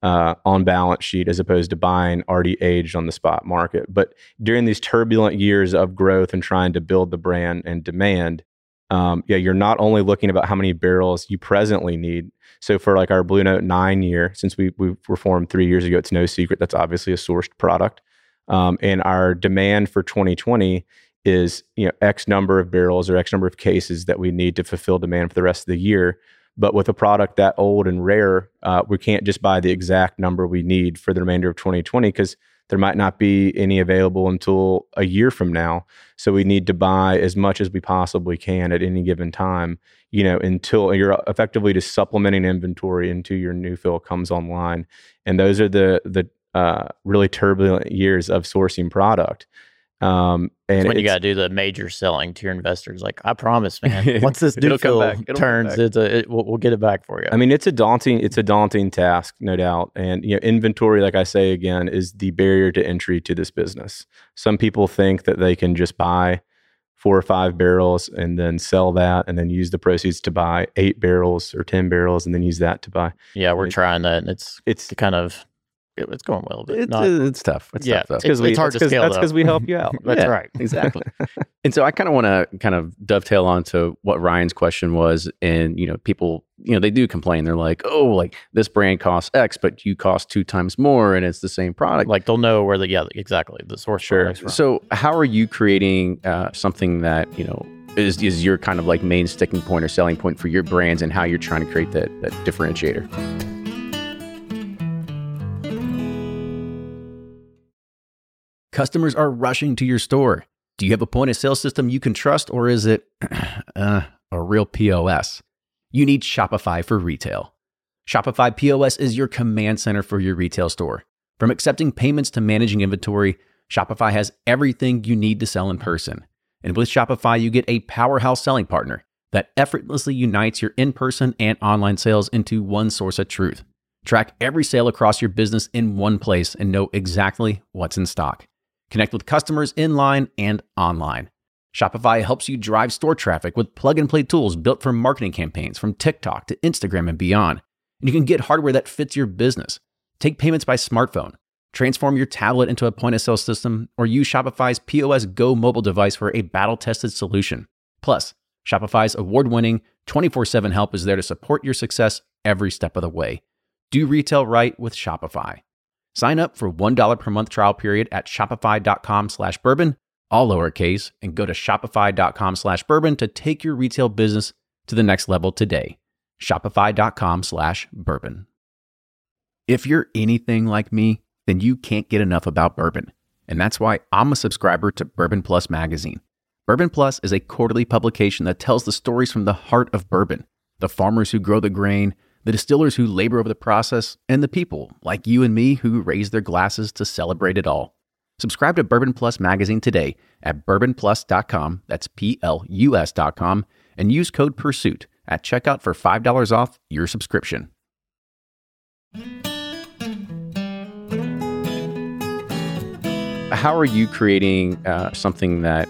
S1: on balance sheet, as opposed to buying already aged on the spot market. But during these turbulent years of growth and trying to build the brand and demand, you're not only looking about how many barrels you presently need. So for our Blue Note 9 year, since we were formed 3 years ago, it's no secret that's obviously a sourced product. And our demand for 2020 is X number of barrels or X number of cases that we need to fulfill demand for the rest of the year. But with a product that old and rare, we can't just buy the exact number we need for the remainder of 2020, because there might not be any available until a year from now. So we need to buy as much as we possibly can at any given time, until you're effectively just supplementing inventory until your new fill comes online. And those are the really turbulent years of sourcing product. And
S2: when you got to do the major selling to your investors, like, I promise, man, once this new field turns, we'll get it back for you.
S1: I mean, it's a daunting task, no doubt. And inventory, like I say again, is the barrier to entry to this business. Some people think that they can just buy 4 or 5 barrels and then sell that, and then use the proceeds to buy 8 barrels or 10 barrels, and then use that to buy.
S2: Yeah, we're trying that, and it's kind of. It's going well, but
S3: it's tough. It's tough, though.
S2: It's hard to scale.
S1: That's because we help you out.
S2: That's right.
S3: Exactly. And so I kind of want to kind of dovetail onto what Ryan's question was. And, people, they do complain. They're like, oh, like this brand costs X, but you cost 2 times more and it's the same product.
S2: Like they'll know where the source product's from.
S3: So how are you creating something that, is your kind of like main sticking point or selling point for your brands, and how you're trying to create that differentiator? Customers are rushing to your store. Do you have a point of sale system you can trust, or is it a real POS? You need Shopify for retail. Shopify POS is your command center for your retail store. From accepting payments to managing inventory, Shopify has everything you need to sell in person. And with Shopify, you get a powerhouse selling partner that effortlessly unites your in-person and online sales into one source of truth. Track every sale across your business in one place and know exactly what's in stock. Connect with customers in-line and online. Shopify helps you drive store traffic with plug-and-play tools built for marketing campaigns from TikTok to Instagram and beyond. And you can get hardware that fits your business. Take payments by smartphone, transform your tablet into a point-of-sale system, or use Shopify's POS Go mobile device for a battle-tested solution. Plus, Shopify's award-winning 24/7 help is there to support your success every step of the way. Do retail right with Shopify. Sign up for $1 per month trial period at shopify.com/bourbon, all lowercase, and go to shopify.com/bourbon to take your retail business to the next level today. Shopify.com/bourbon. If you're anything like me, then you can't get enough about bourbon. And that's why I'm a subscriber to Bourbon Plus magazine. Bourbon Plus is a quarterly publication that tells the stories from the heart of bourbon, the farmers who grow the grain, the distillers who labor over the process, and the people like you and me who raise their glasses to celebrate it all. Subscribe to Bourbon Plus magazine today at bourbonplus.com, that's PLUS.com, and use code PURSUIT at checkout for $5 off your subscription. How are you creating something that,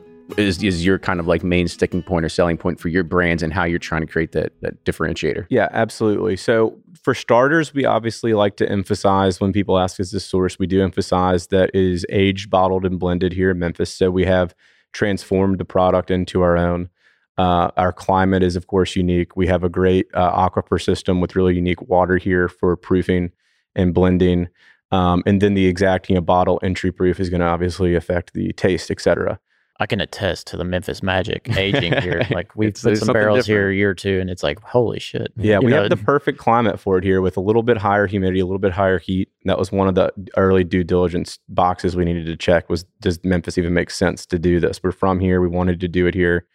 S3: is your kind of like main sticking point or selling point for your brands, and how you're trying to create that differentiator?
S1: Yeah, absolutely. So for starters, we obviously like to emphasize, when people ask us this source, we do emphasize that it is aged, bottled, and blended here in Memphis. So we have transformed the product into our own. Our climate is, of course, unique. We have a great aquifer system with really unique water here for proofing and blending. And then the exact bottle entry proof is going to obviously affect the taste, et cetera.
S2: I can attest to the Memphis magic aging here. Like, we've put some barrels here a year or two, and it's like, holy shit.
S1: Yeah, we have the perfect climate for it here, with a little bit higher humidity, a little bit higher heat. That was one of the early due diligence boxes we needed to check, was, does Memphis even make sense to do this? We're from here. We wanted to do it here,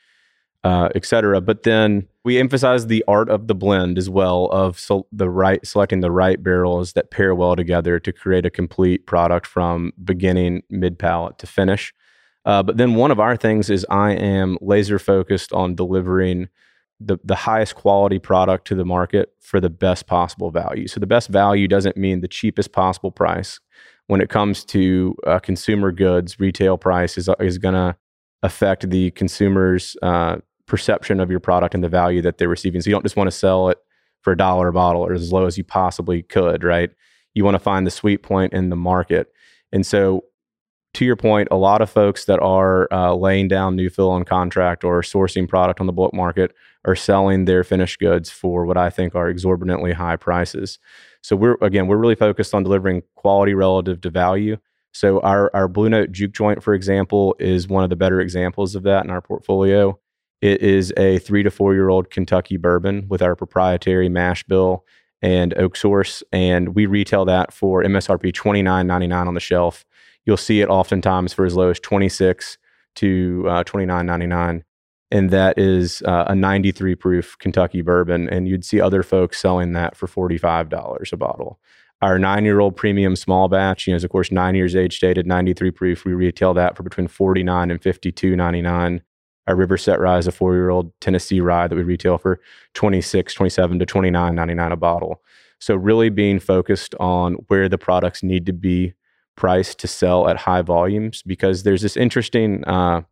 S1: et cetera. But then we emphasize the art of the blend as well, of selecting the right barrels that pair well together to create a complete product from beginning, mid-palate to finish. But then one of our things is, I am laser focused on delivering the highest quality product to the market for the best possible value. So the best value doesn't mean the cheapest possible price. When it comes to consumer goods, retail price is going to affect the consumer's perception of your product and the value that they're receiving. So you don't just want to sell it for $1 a bottle, or as low as you possibly could, right? You want to find the sweet point in the market. And so, to your point, a lot of folks that are laying down new fill on contract or sourcing product on the bulk market are selling their finished goods for what I think are exorbitantly high prices. So we're really focused on delivering quality relative to value. So our Blue Note Juke Joint, for example, is one of the better examples of that in our portfolio. It is a 3 to 4 year old Kentucky bourbon with our proprietary mash bill and oak source, and we retail that for MSRP $29.99 on the shelf. You'll see it oftentimes for as low as $26 to $29.99, and that is a 93 proof Kentucky bourbon, and you'd see other folks selling that for $45 a bottle. Our 9-year-old premium small batch, is of course 9 years age dated, 93 proof. We retail that for between $49 and $52.99. Our Riverset Rye is a 4-year-old Tennessee rye that we retail for $26, $27 to $29.99 a bottle. So really being focused on where the products need to be priced to sell at high volumes, because there's this interesting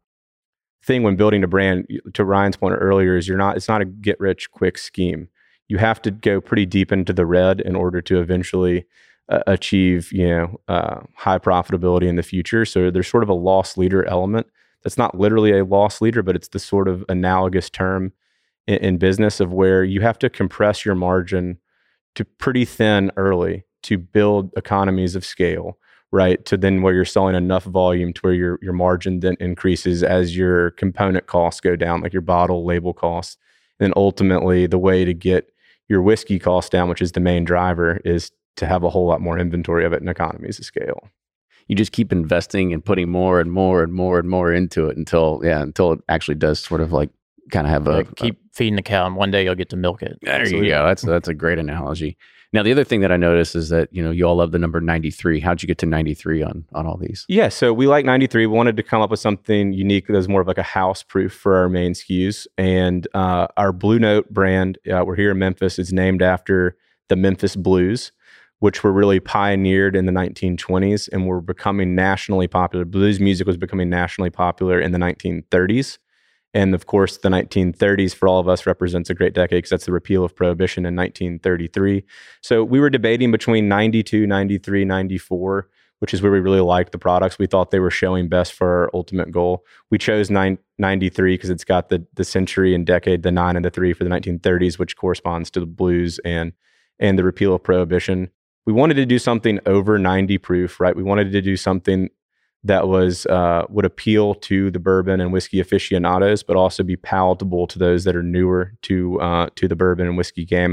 S1: thing when building a brand. To Ryan's point earlier, is it's not a get rich quick scheme. You have to go pretty deep into the red in order to eventually achieve high profitability in the future. So there's sort of a loss leader element. That's not literally a loss leader, but it's the sort of analogous term in business of where you have to compress your margin to pretty thin early to build economies of scale, right? To then where you're selling enough volume to where your margin then increases as your component costs go down, like your bottle label costs. And then ultimately the way to get your whiskey costs down, which is the main driver, is to have a whole lot more inventory of it in economies of scale.
S3: You just keep investing and putting more and more and more and more into it until it actually does sort of like kind of have
S2: keep feeding the cow, and one day you'll get to milk it.
S3: There you go. That's a great analogy. Now, the other thing that I noticed is that, you all love the number 93. How'd you get to 93 on all these?
S1: Yeah, so we like 93. We wanted to come up with something unique that was more of like a house proof for our main SKUs. And our Blue Note brand, we're here in Memphis. It's named after the Memphis Blues, which were really pioneered in the 1920s and were becoming nationally popular. Blues music was becoming nationally popular in the 1930s. And of course, the 1930s for all of us represents a great decade because that's the repeal of Prohibition in 1933. So we were debating between 92, 93, 94, which is where we really liked the products. We thought they were showing best for our ultimate goal. We chose 93 because it's got the century and decade, the 9 and the 3 for the 1930s, which corresponds to the blues and the repeal of Prohibition. We wanted to do something over 90 proof, right? We wanted to do something that was would appeal to the bourbon and whiskey aficionados, but also be palatable to those that are newer to the bourbon and whiskey game.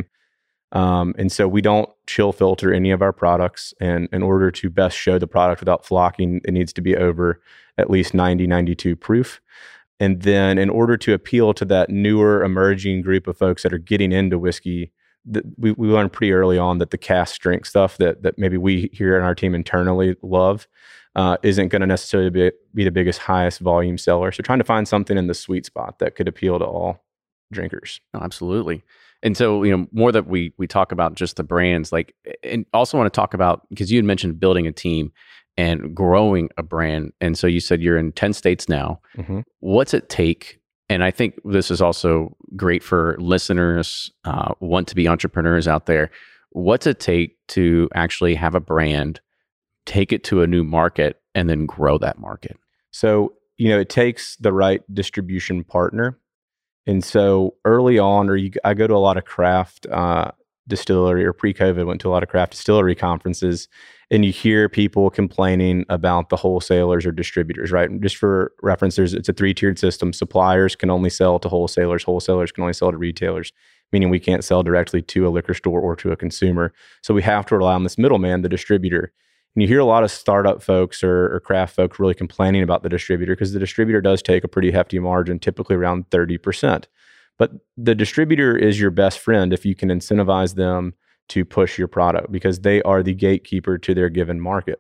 S1: And so we don't chill filter any of our products. And in order to best show the product without flocking, it needs to be over at least 90, 92 proof. And then in order to appeal to that newer emerging group of folks that are getting into whiskey, we learned pretty early on that the cask strength stuff that maybe we here in our team internally love isn't going to necessarily be the biggest, highest volume seller. So trying to find something in the sweet spot that could appeal to all drinkers.
S3: Oh, absolutely. And so, more that we talk about just the brands, and also want to talk about, because you had mentioned building a team and growing a brand. And so you said you're in 10 states now. Mm-hmm. What's it take? And I think this is also great for listeners, want to be entrepreneurs out there. What's it take to actually have a brand, take it to a new market, and then grow that market?
S1: So, it takes the right distribution partner. And so early on, I go to a lot of craft distillery, or pre-COVID, went to a lot of craft distillery conferences, and you hear people complaining about the wholesalers or distributors, right? And just for reference, it's a 3-tiered system. Suppliers can only sell to wholesalers. Wholesalers can only sell to retailers, meaning we can't sell directly to a liquor store or to a consumer. So we have to rely on this middleman, the distributor. And you hear a lot of startup folks or craft folks really complaining about the distributor, because the distributor does take a pretty hefty margin, typically around 30%. But the distributor is your best friend if you can incentivize them to push your product, because they are the gatekeeper to their given market.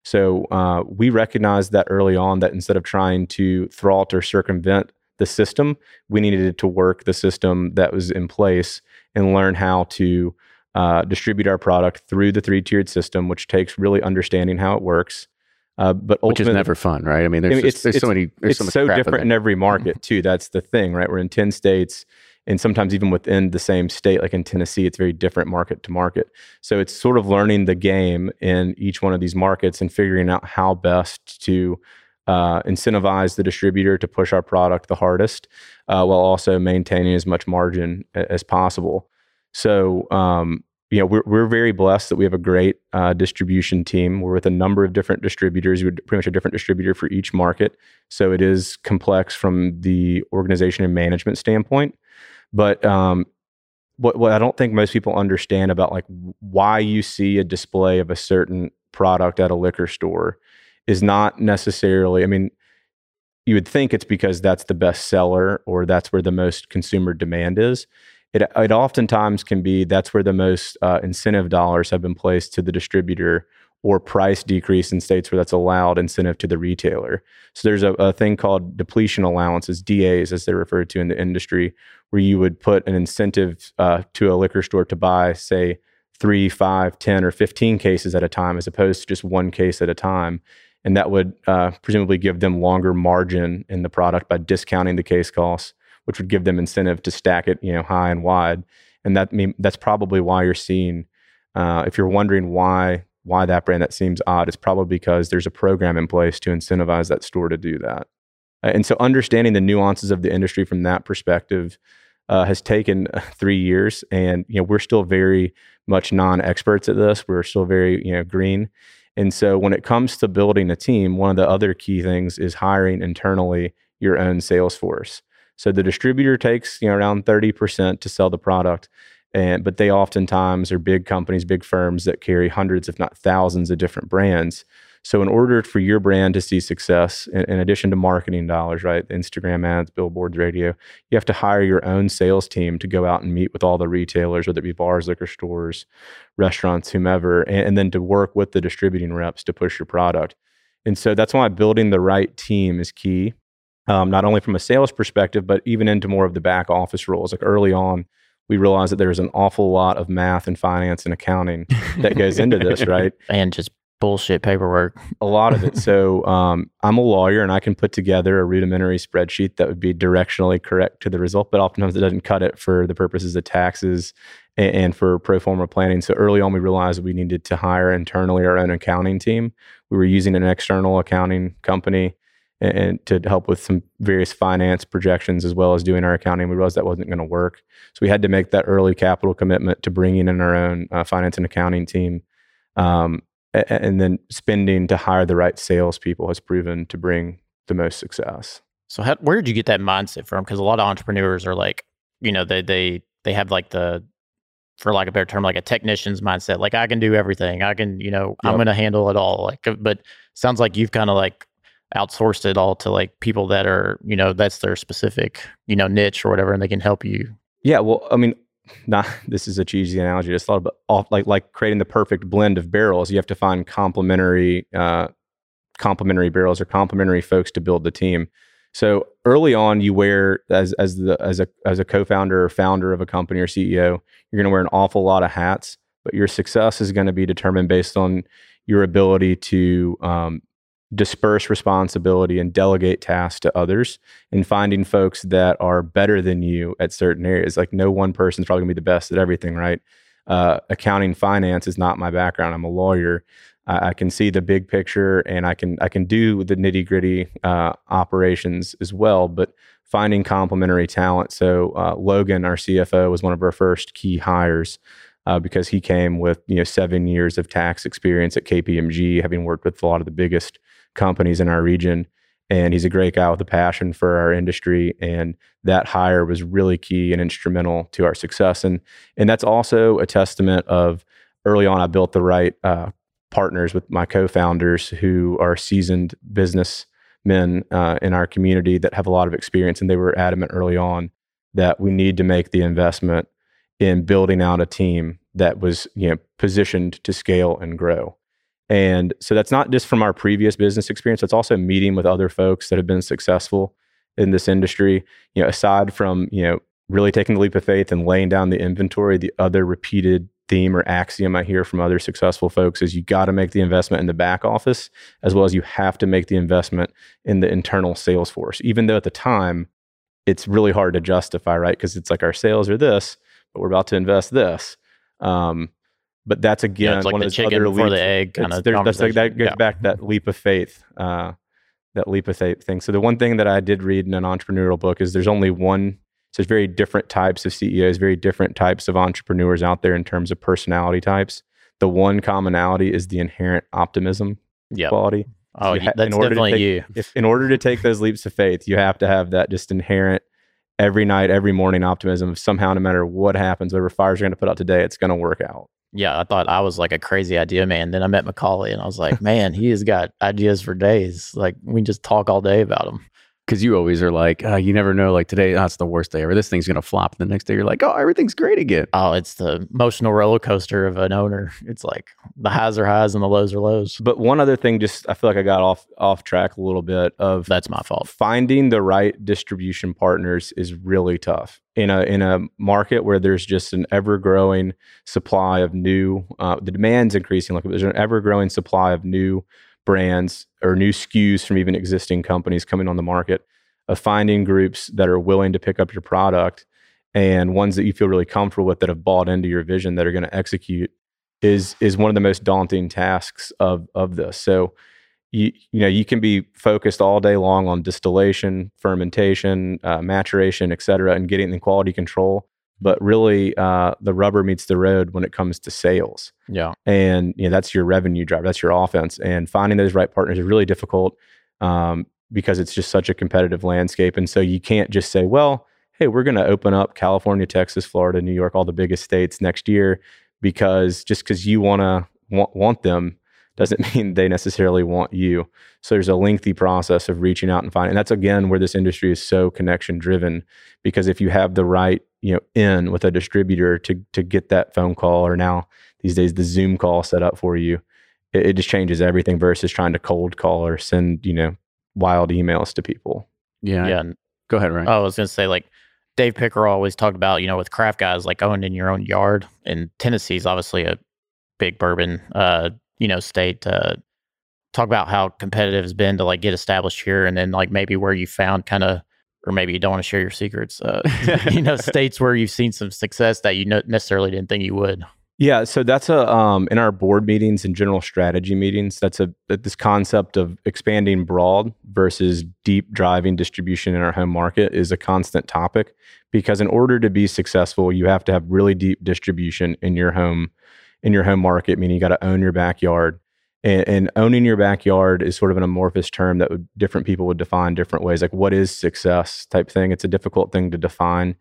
S1: So we recognized that early on, that instead of trying to thwart or circumvent the system, we needed to work the system that was in place and learn how to distribute our product through the 3-tiered system, which takes really understanding how it works. But
S3: which is never fun, right? I mean, there's so much
S1: different in every market too. That's the thing, right? We're in 10 states, and sometimes even within the same state, like in Tennessee, it's very different market to market. So it's sort of learning the game in each one of these markets and figuring out how best to incentivize the distributor to push our product the hardest, while also maintaining as much margin as possible. So, we're very blessed that we have a great distribution team. We're with a number of different distributors. We're pretty much a different distributor for each market. So it is complex from the organization and management standpoint. But what I don't think most people understand about like why you see a display of a certain product at a liquor store is not necessarily, I mean, you would think it's because that's the best seller or that's where the most consumer demand is. it oftentimes can be that's where the most incentive dollars have been placed to the distributor, or price decrease in states where that's allowed incentive to the retailer. So there's a thing called depletion allowances, DAs as they're referred to in the industry, where you would put an incentive to a liquor store to buy, say, 3, 5, 10, or 15 cases at a time, as opposed to just one case at a time. And that would presumably give them longer margin in the product by discounting the case costs, which would give them incentive to stack it, high and wide. And that's probably why you're seeing, if you're wondering why that brand, that seems odd, it's probably because there's a program in place to incentivize that store to do that. And so understanding the nuances of the industry from that perspective has taken 3 years. And, we're still very much non-experts at this. We're still very, green. And so when it comes to building a team, one of the other key things is hiring internally your own sales force. So the distributor takes, around 30% to sell the product. But they oftentimes are big companies, big firms that carry hundreds, if not thousands, of different brands. So in order for your brand to see success, in addition to marketing dollars, right, Instagram ads, billboards, radio, you have to hire your own sales team to go out and meet with all the retailers, whether it be bars, liquor stores, restaurants, whomever, and then to work with the distributing reps to push your product. And so that's why building the right team is key, not only from a sales perspective, but even into more of the back office roles. Like early on, we realized that there's an awful lot of math and finance and accounting that goes into this, right?
S2: And just bullshit paperwork.
S1: A lot of it. So I'm a lawyer, and I can put together a rudimentary spreadsheet that would be directionally correct to the result, but oftentimes it doesn't cut it for the purposes of taxes and for pro forma planning. So early on, we realized we needed to hire internally our own accounting team. We were using an external accounting company and to help with some various finance projections as well as doing our accounting. We realized that wasn't going to work. So we had to make that early capital commitment to bringing in our own finance and accounting team. And then spending to hire the right salespeople has proven to bring the most success.
S2: So where did you get that mindset from? Because a lot of entrepreneurs are like, they have like for lack of a better term, like a technician's mindset. Like, I can do everything. I can, I'm going to handle it all. Like, but sounds like you've kind of like outsourced it all to like people that are, that's their specific, niche or whatever, and they can help you.
S1: Yeah. Well, I mean, this is a cheesy analogy. I just thought about like creating the perfect blend of barrels. You have to find complementary barrels or complementary folks to build the team. So early on, you wear as a co-founder or founder of a company or CEO, you're going to wear an awful lot of hats, but your success is going to be determined based on your ability to disperse responsibility and delegate tasks to others, and finding folks that are better than you at certain areas. Like, no one person's probably gonna be the best at everything, right? Accounting, finance is not my background. I'm a lawyer. I can see the big picture, and I can do the nitty gritty operations as well, but finding complementary talent. So Logan, our CFO, was one of our first key hires because he came with 7 years of tax experience at KPMG, having worked with a lot of the biggest companies in our region. And he's a great guy with a passion for our industry. And that hire was really key and instrumental to our success. And that's also a testament of early on, I built the right partners with my co-founders who are seasoned businessmen in our community that have a lot of experience. And they were adamant early on that we need to make the investment in building out a team that was positioned to scale and grow. And so that's not just from our previous business experience. That's also meeting with other folks that have been successful in this industry. Aside from, really taking the leap of faith and laying down the inventory, the other repeated theme or axiom I hear from other successful folks is you got to make the investment in the back office, as well as you have to make the investment in the internal sales force. Even though at the time, it's really hard to justify, right? Because it's like, our sales are this, but we're about to invest this. But that's, again,
S2: it's like
S1: one
S2: the
S1: of those
S2: chicken
S1: other
S2: before
S1: leaps.
S2: the egg kind of
S1: That goes back to that leap of faith, thing. So the one thing that I did read in an entrepreneurial book is there's only one. So there's very different types of CEOs, very different types of entrepreneurs out there in terms of personality types. The one commonality is the inherent optimism quality.
S2: Oh, that's definitely you.
S1: In order to take those leaps of faith, you have to have that just inherent every night, every morning optimism of somehow, no matter what happens, whatever fires you're going to put out today, it's going to work out.
S2: Yeah, I thought I was like a crazy idea man. Then I met Macaulay and I was like, man, he has got ideas for days. Like, we just talk all day about them.
S3: Because you always are like, you never know, like today, that's the worst day ever. This thing's going to flop. And the next day you're like, oh, everything's great again.
S2: Oh, it's the emotional roller coaster of an owner. It's like the highs are highs and the lows are lows.
S1: But one other thing, just I feel like I got off track a little bit of
S2: That's my fault.
S1: finding the right distribution partners is really tough in a market where there's just an ever growing supply of new. The demand's increasing. Like there's an ever growing supply of new brands or new SKUs from even existing companies coming on the market, of finding groups that are willing to pick up your product and ones that you feel really comfortable with that have bought into your vision that are going to execute is one of the most daunting tasks of this. So you can be focused all day long on distillation, fermentation, maturation, et cetera, and getting the quality control. But really, the rubber meets the road when it comes to sales.
S2: Yeah.
S1: And that's your revenue driver. That's your offense. And finding those right partners is really difficult because it's just such a competitive landscape. And so you can't just say, well, hey, we're going to open up California, Texas, Florida, New York, all the biggest states next year, because you want them doesn't mean they necessarily want you. So there's a lengthy process of reaching out and finding. And that's, again, where this industry is so connection driven, because if you have the right in with a distributor to get that phone call, or now these days the Zoom call set up for you, it just changes everything versus trying to cold call or send wild emails to people.
S3: Yeah. Go ahead, Ryan.
S2: I was going to say, like, Dave Pickerel always talked about, with craft guys, like owning in your own yard. And Tennessee is obviously a big bourbon, state. Talk about how competitive it's been to like get established here, and then like maybe where you found kind of, or maybe you don't want to share your secrets, states where you've seen some success that you necessarily didn't think you would.
S1: Yeah, so that's in our board meetings and general strategy meetings, this concept of expanding broad versus deep driving distribution in our home market is a constant topic, because in order to be successful, you have to have really deep distribution in your home market, meaning you got to own your backyard. And owning your backyard is sort of an amorphous term that different people would define different ways, like what is success type thing. It's a difficult thing to define.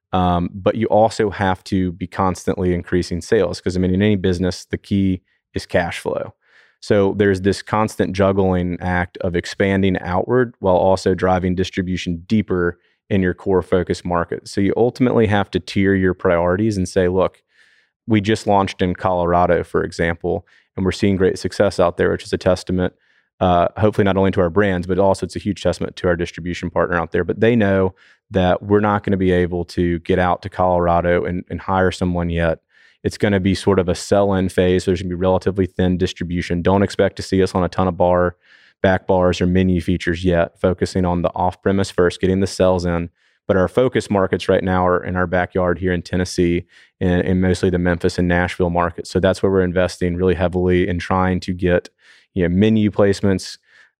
S1: But you also have to be constantly increasing sales, because in any business, the key is cash flow. So there's this constant juggling act of expanding outward while also driving distribution deeper in your core focus market. So you ultimately have to tier your priorities and say, look, we just launched in Colorado, for example, and we're seeing great success out there, which is a testament, hopefully not only to our brands, but also it's a huge testament to our distribution partner out there. But they know that we're not going to be able to get out to Colorado and hire someone yet. It's going to be sort of a sell-in phase. So there's going to be relatively thin distribution. Don't expect to see us on a ton of back bars or menu features yet, focusing on the off-premise first, getting the sales in. But our focus markets right now are in our backyard here in Tennessee and mostly the Memphis and Nashville markets. So that's where we're investing really heavily in trying to get menu placements,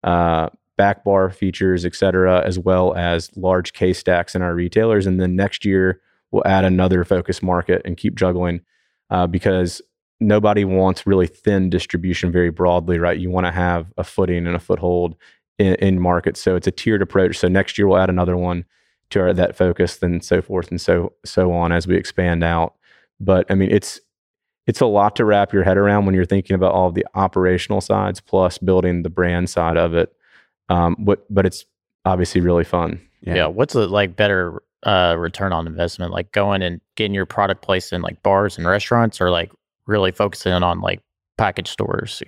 S1: back bar features, et cetera, as well as large case stacks in our retailers. And then next year, we'll add another focus market and keep juggling because nobody wants really thin distribution very broadly, right? You want to have a footing and a foothold in markets. So it's a tiered approach. So next year, we'll add another one to that focus, then so forth and so on as we expand out. But it's a lot to wrap your head around when you're thinking about all of the operational sides plus building the brand side of it. But it's obviously really fun.
S2: Yeah. What's a better return on investment? Like going and getting your product placed in like bars and restaurants, or like really focusing on like package stores?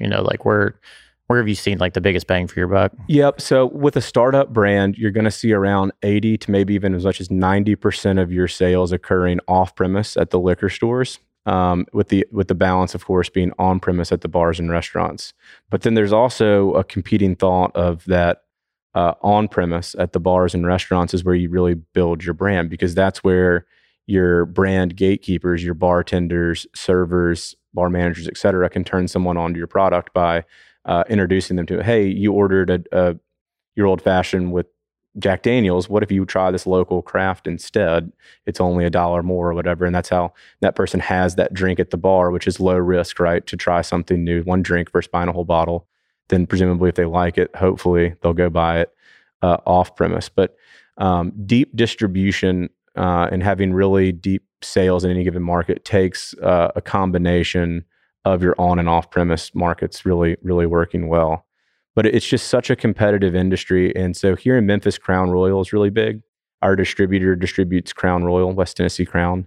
S2: Where have you seen like the biggest bang for your buck?
S1: Yep. So with a startup brand, you're going to see around 80 to maybe even as much as 90% of your sales occurring off premise at the liquor stores. With the balance, of course, being on premise at the bars and restaurants. But then there's also a competing thought of that on premise at the bars and restaurants is where you really build your brand, because that's where your brand gatekeepers, your bartenders, servers, bar managers, et cetera, can turn someone onto your product by introducing them to, hey, you ordered your old fashioned with Jack Daniels. What if you try this local craft instead? It's only $1 more or whatever. And that's how that person has that drink at the bar, which is low risk, right? To try something new, one drink versus buying a whole bottle. Then presumably if they like it, hopefully they'll go buy it off premise. But deep distribution and having really deep sales in any given market takes a combination of your on and off premise markets really, really working well. but it's just such a competitive industry. And so here in Memphis, Crown Royal is really big. Our distributor distributes Crown Royal, West Tennessee Crown.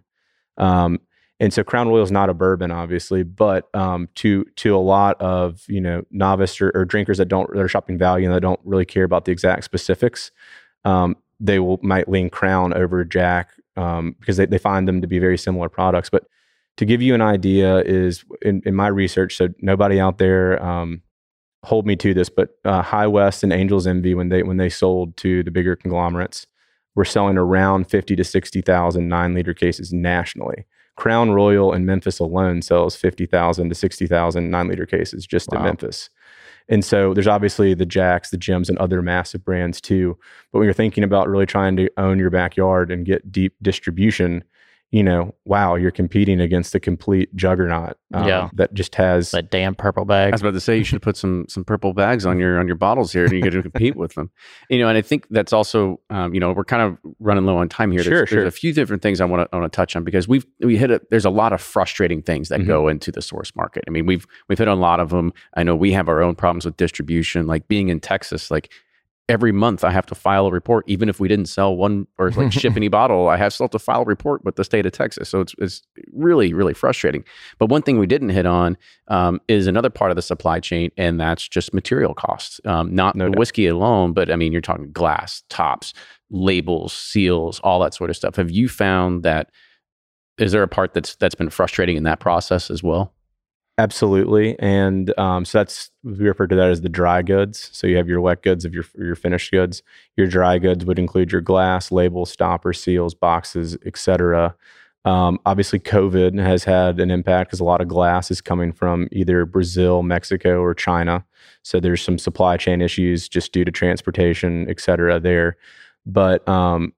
S1: And so Crown Royal is not a bourbon, obviously, but to a lot of novice or drinkers that are shopping value and that don't really care about the exact specifics, they might lean Crown over Jack because they find them to be very similar products. But to give you an idea, is in my research, so nobody out there hold me to this, but High West and Angel's Envy, when they sold to the bigger conglomerates, were selling around 50 to 60,000 9-liter cases nationally. Crown Royal in Memphis alone sells 50,000 to 60,000 9-liter cases just in Memphis. And so there's obviously the Jacks, the Jims, and other massive brands too. But when you're thinking about really trying to own your backyard and get deep distribution, you're competing against a complete juggernaut that just has
S2: that damn purple bag.
S3: I was about to say you should put some purple bags on your bottles here, and you get to compete with them. And I think that's also we're kind of running low on time here. There's a few different things I want to touch on because there's a lot of frustrating things that go into the source market. I mean, we've hit on a lot of them. I know we have our own problems with distribution, like being in Texas, like. Every month I have to file a report, even if we didn't sell one or ship any bottle, I still have to file a report with the state of Texas. So it's really, really frustrating. But one thing we didn't hit on is another part of the supply chain, and that's just material costs. Not the whiskey alone, but I mean, you're talking glass, tops, labels, seals, all that sort of stuff. Have you found that, is there a part that's been frustrating in that process as well?
S1: Absolutely. And so we refer to that as the dry goods. So you have your wet goods of your finished goods. Your dry goods would include your glass, labels, stoppers, seals, boxes, etc. Obviously, COVID has had an impact because a lot of glass is coming from either Brazil, Mexico, or China. So there's some supply chain issues just due to transportation, etc. there. But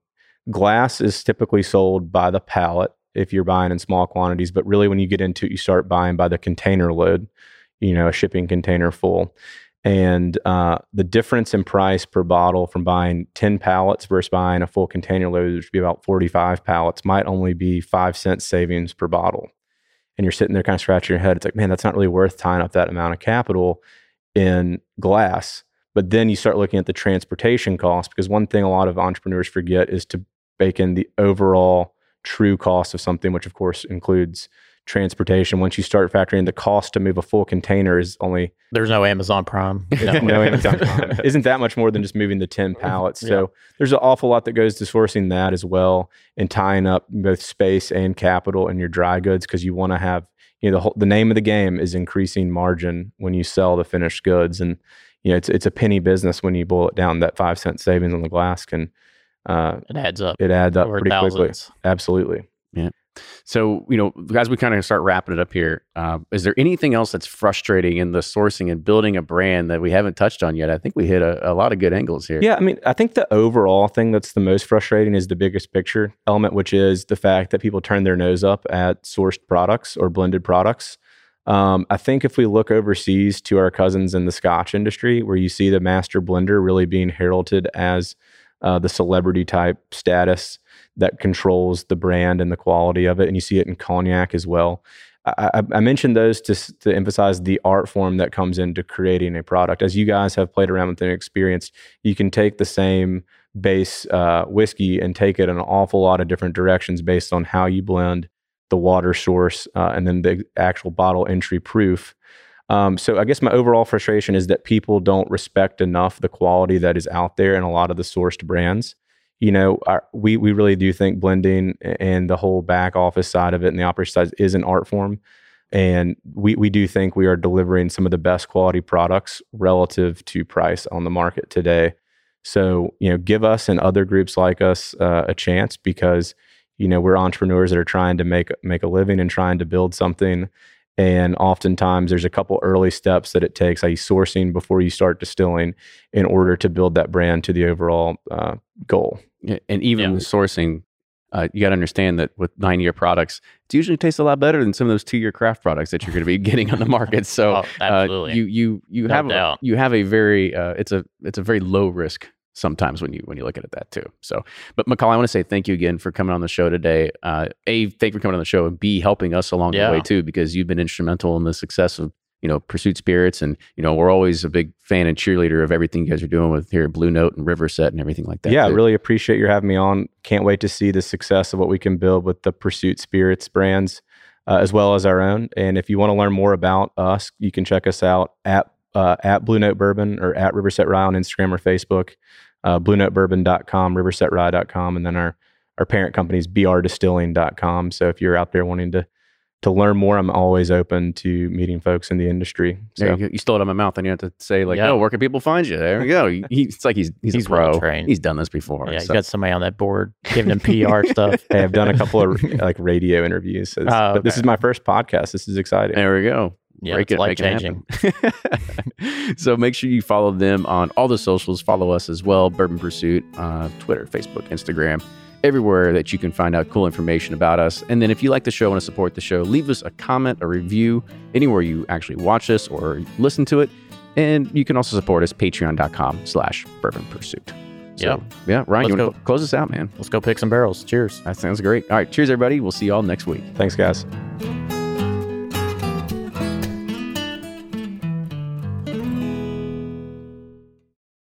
S1: glass is typically sold by the pallet if you're buying in small quantities, but really when you get into it, you start buying by the container load, a shipping container full. And the difference in price per bottle from buying 10 pallets versus buying a full container load, which would be about 45 pallets, might only be 5 cents savings per bottle. And you're sitting there kind of scratching your head. It's like, man, that's not really worth tying up that amount of capital in glass. But then you start looking at the transportation cost, because one thing a lot of entrepreneurs forget is to bake in the overall true cost of something, which of course includes transportation. Once you start factoring in the cost to move a full container is only...
S2: There's no Amazon Prime.
S1: No Amazon Prime. Isn't that much more than just moving the 10 pallets. So there's an awful lot that goes to sourcing that as well and tying up both space and capital in your dry goods, because you want to have, the name of the game is increasing margin when you sell the finished goods. And, it's a penny business when you boil it down. That 5 cent savings on the glass can...
S2: it adds up.
S1: It adds up pretty
S2: thousands.
S1: Quickly. Absolutely.
S3: Yeah. So, as we kind of start wrapping it up here, is there anything else that's frustrating in the sourcing and building a brand that we haven't touched on yet? I think we hit a lot of good angles here.
S1: Yeah. I mean, I think the overall thing that's the most frustrating is the biggest picture element, which is the fact that people turn their nose up at sourced products or blended products. I think if we look overseas to our cousins in the Scotch industry, where you see the master blender really being heralded as the celebrity type status that controls the brand and the quality of it. And you see it in cognac as well. I mentioned those to emphasize the art form that comes into creating a product. As you guys have played around with and experienced, you can take the same base whiskey and take it in an awful lot of different directions based on how you blend the water source and then the actual bottle entry proof. So I guess my overall frustration is that people don't respect enough the quality that is out there in a lot of the sourced brands. We really do think blending and the whole back office side of it and the operation side is an art form. And we do think we are delivering some of the best quality products relative to price on the market today. So, give us and other groups like us a chance, because, we're entrepreneurs that are trying to make a living and trying to build something. And oftentimes there's a couple early steps that it takes, i.e. sourcing before you start distilling, in order to build that brand to the overall goal.
S3: Yeah, and even with sourcing, you got to understand that with 9-year products, it usually tastes a lot better than some of those 2-year craft products that you're going to be getting on the market. So
S2: absolutely.
S3: You have a very it's a very low risk sometimes when you look at it that too. So, but Macaulay, I want to say thank you again for coming on the show today. A, thank you for coming on the show, and B, helping us along the way too, because you've been instrumental in the success of Pursuit Spirits. And, we're always a big fan and cheerleader of everything you guys are doing with here at Blue Note and Riverset and everything like that.
S1: Yeah, I
S3: too.
S1: really appreciate you having me on. Can't wait to see the success of what we can build with the Pursuit Spirits brands, as well as our own. And if you want to learn more about us, you can check us out at Blue Note Bourbon or at Riverset Rye on Instagram or Facebook, BlueNoteBourbon.com, RiversetRye.com, and then our parent company is brdistilling.com. So if you're out there wanting to learn more, I'm always open to meeting folks in the industry. So
S3: There you go. You stole it out of my mouth, and you have to say where can people find you? There we go. It's like he's a pro.
S2: well trained.
S3: He's done this before.
S2: Yeah, he's got somebody on that board giving him PR stuff.
S1: hey, I've done a couple of radio interviews, but this is my first podcast. This is exciting.
S3: There we go.
S2: Yeah,
S3: Break
S2: it's
S3: it, make it
S2: life-changing.
S3: happen. So make sure you follow them on all the socials. Follow us as well, Bourbon Pursuit, Twitter, Facebook, Instagram, everywhere that you can find out cool information about us. And then if you like the show and want to support the show, leave us a comment, a review, anywhere you actually watch this or listen to it. And you can also support us, patreon.com/Bourbon Pursuit. So, yeah, Ryan, you want to close us out, man?
S2: Let's go pick some barrels. Cheers.
S3: That sounds great. All right. Cheers, everybody. We'll see you all next week.
S1: Thanks, guys.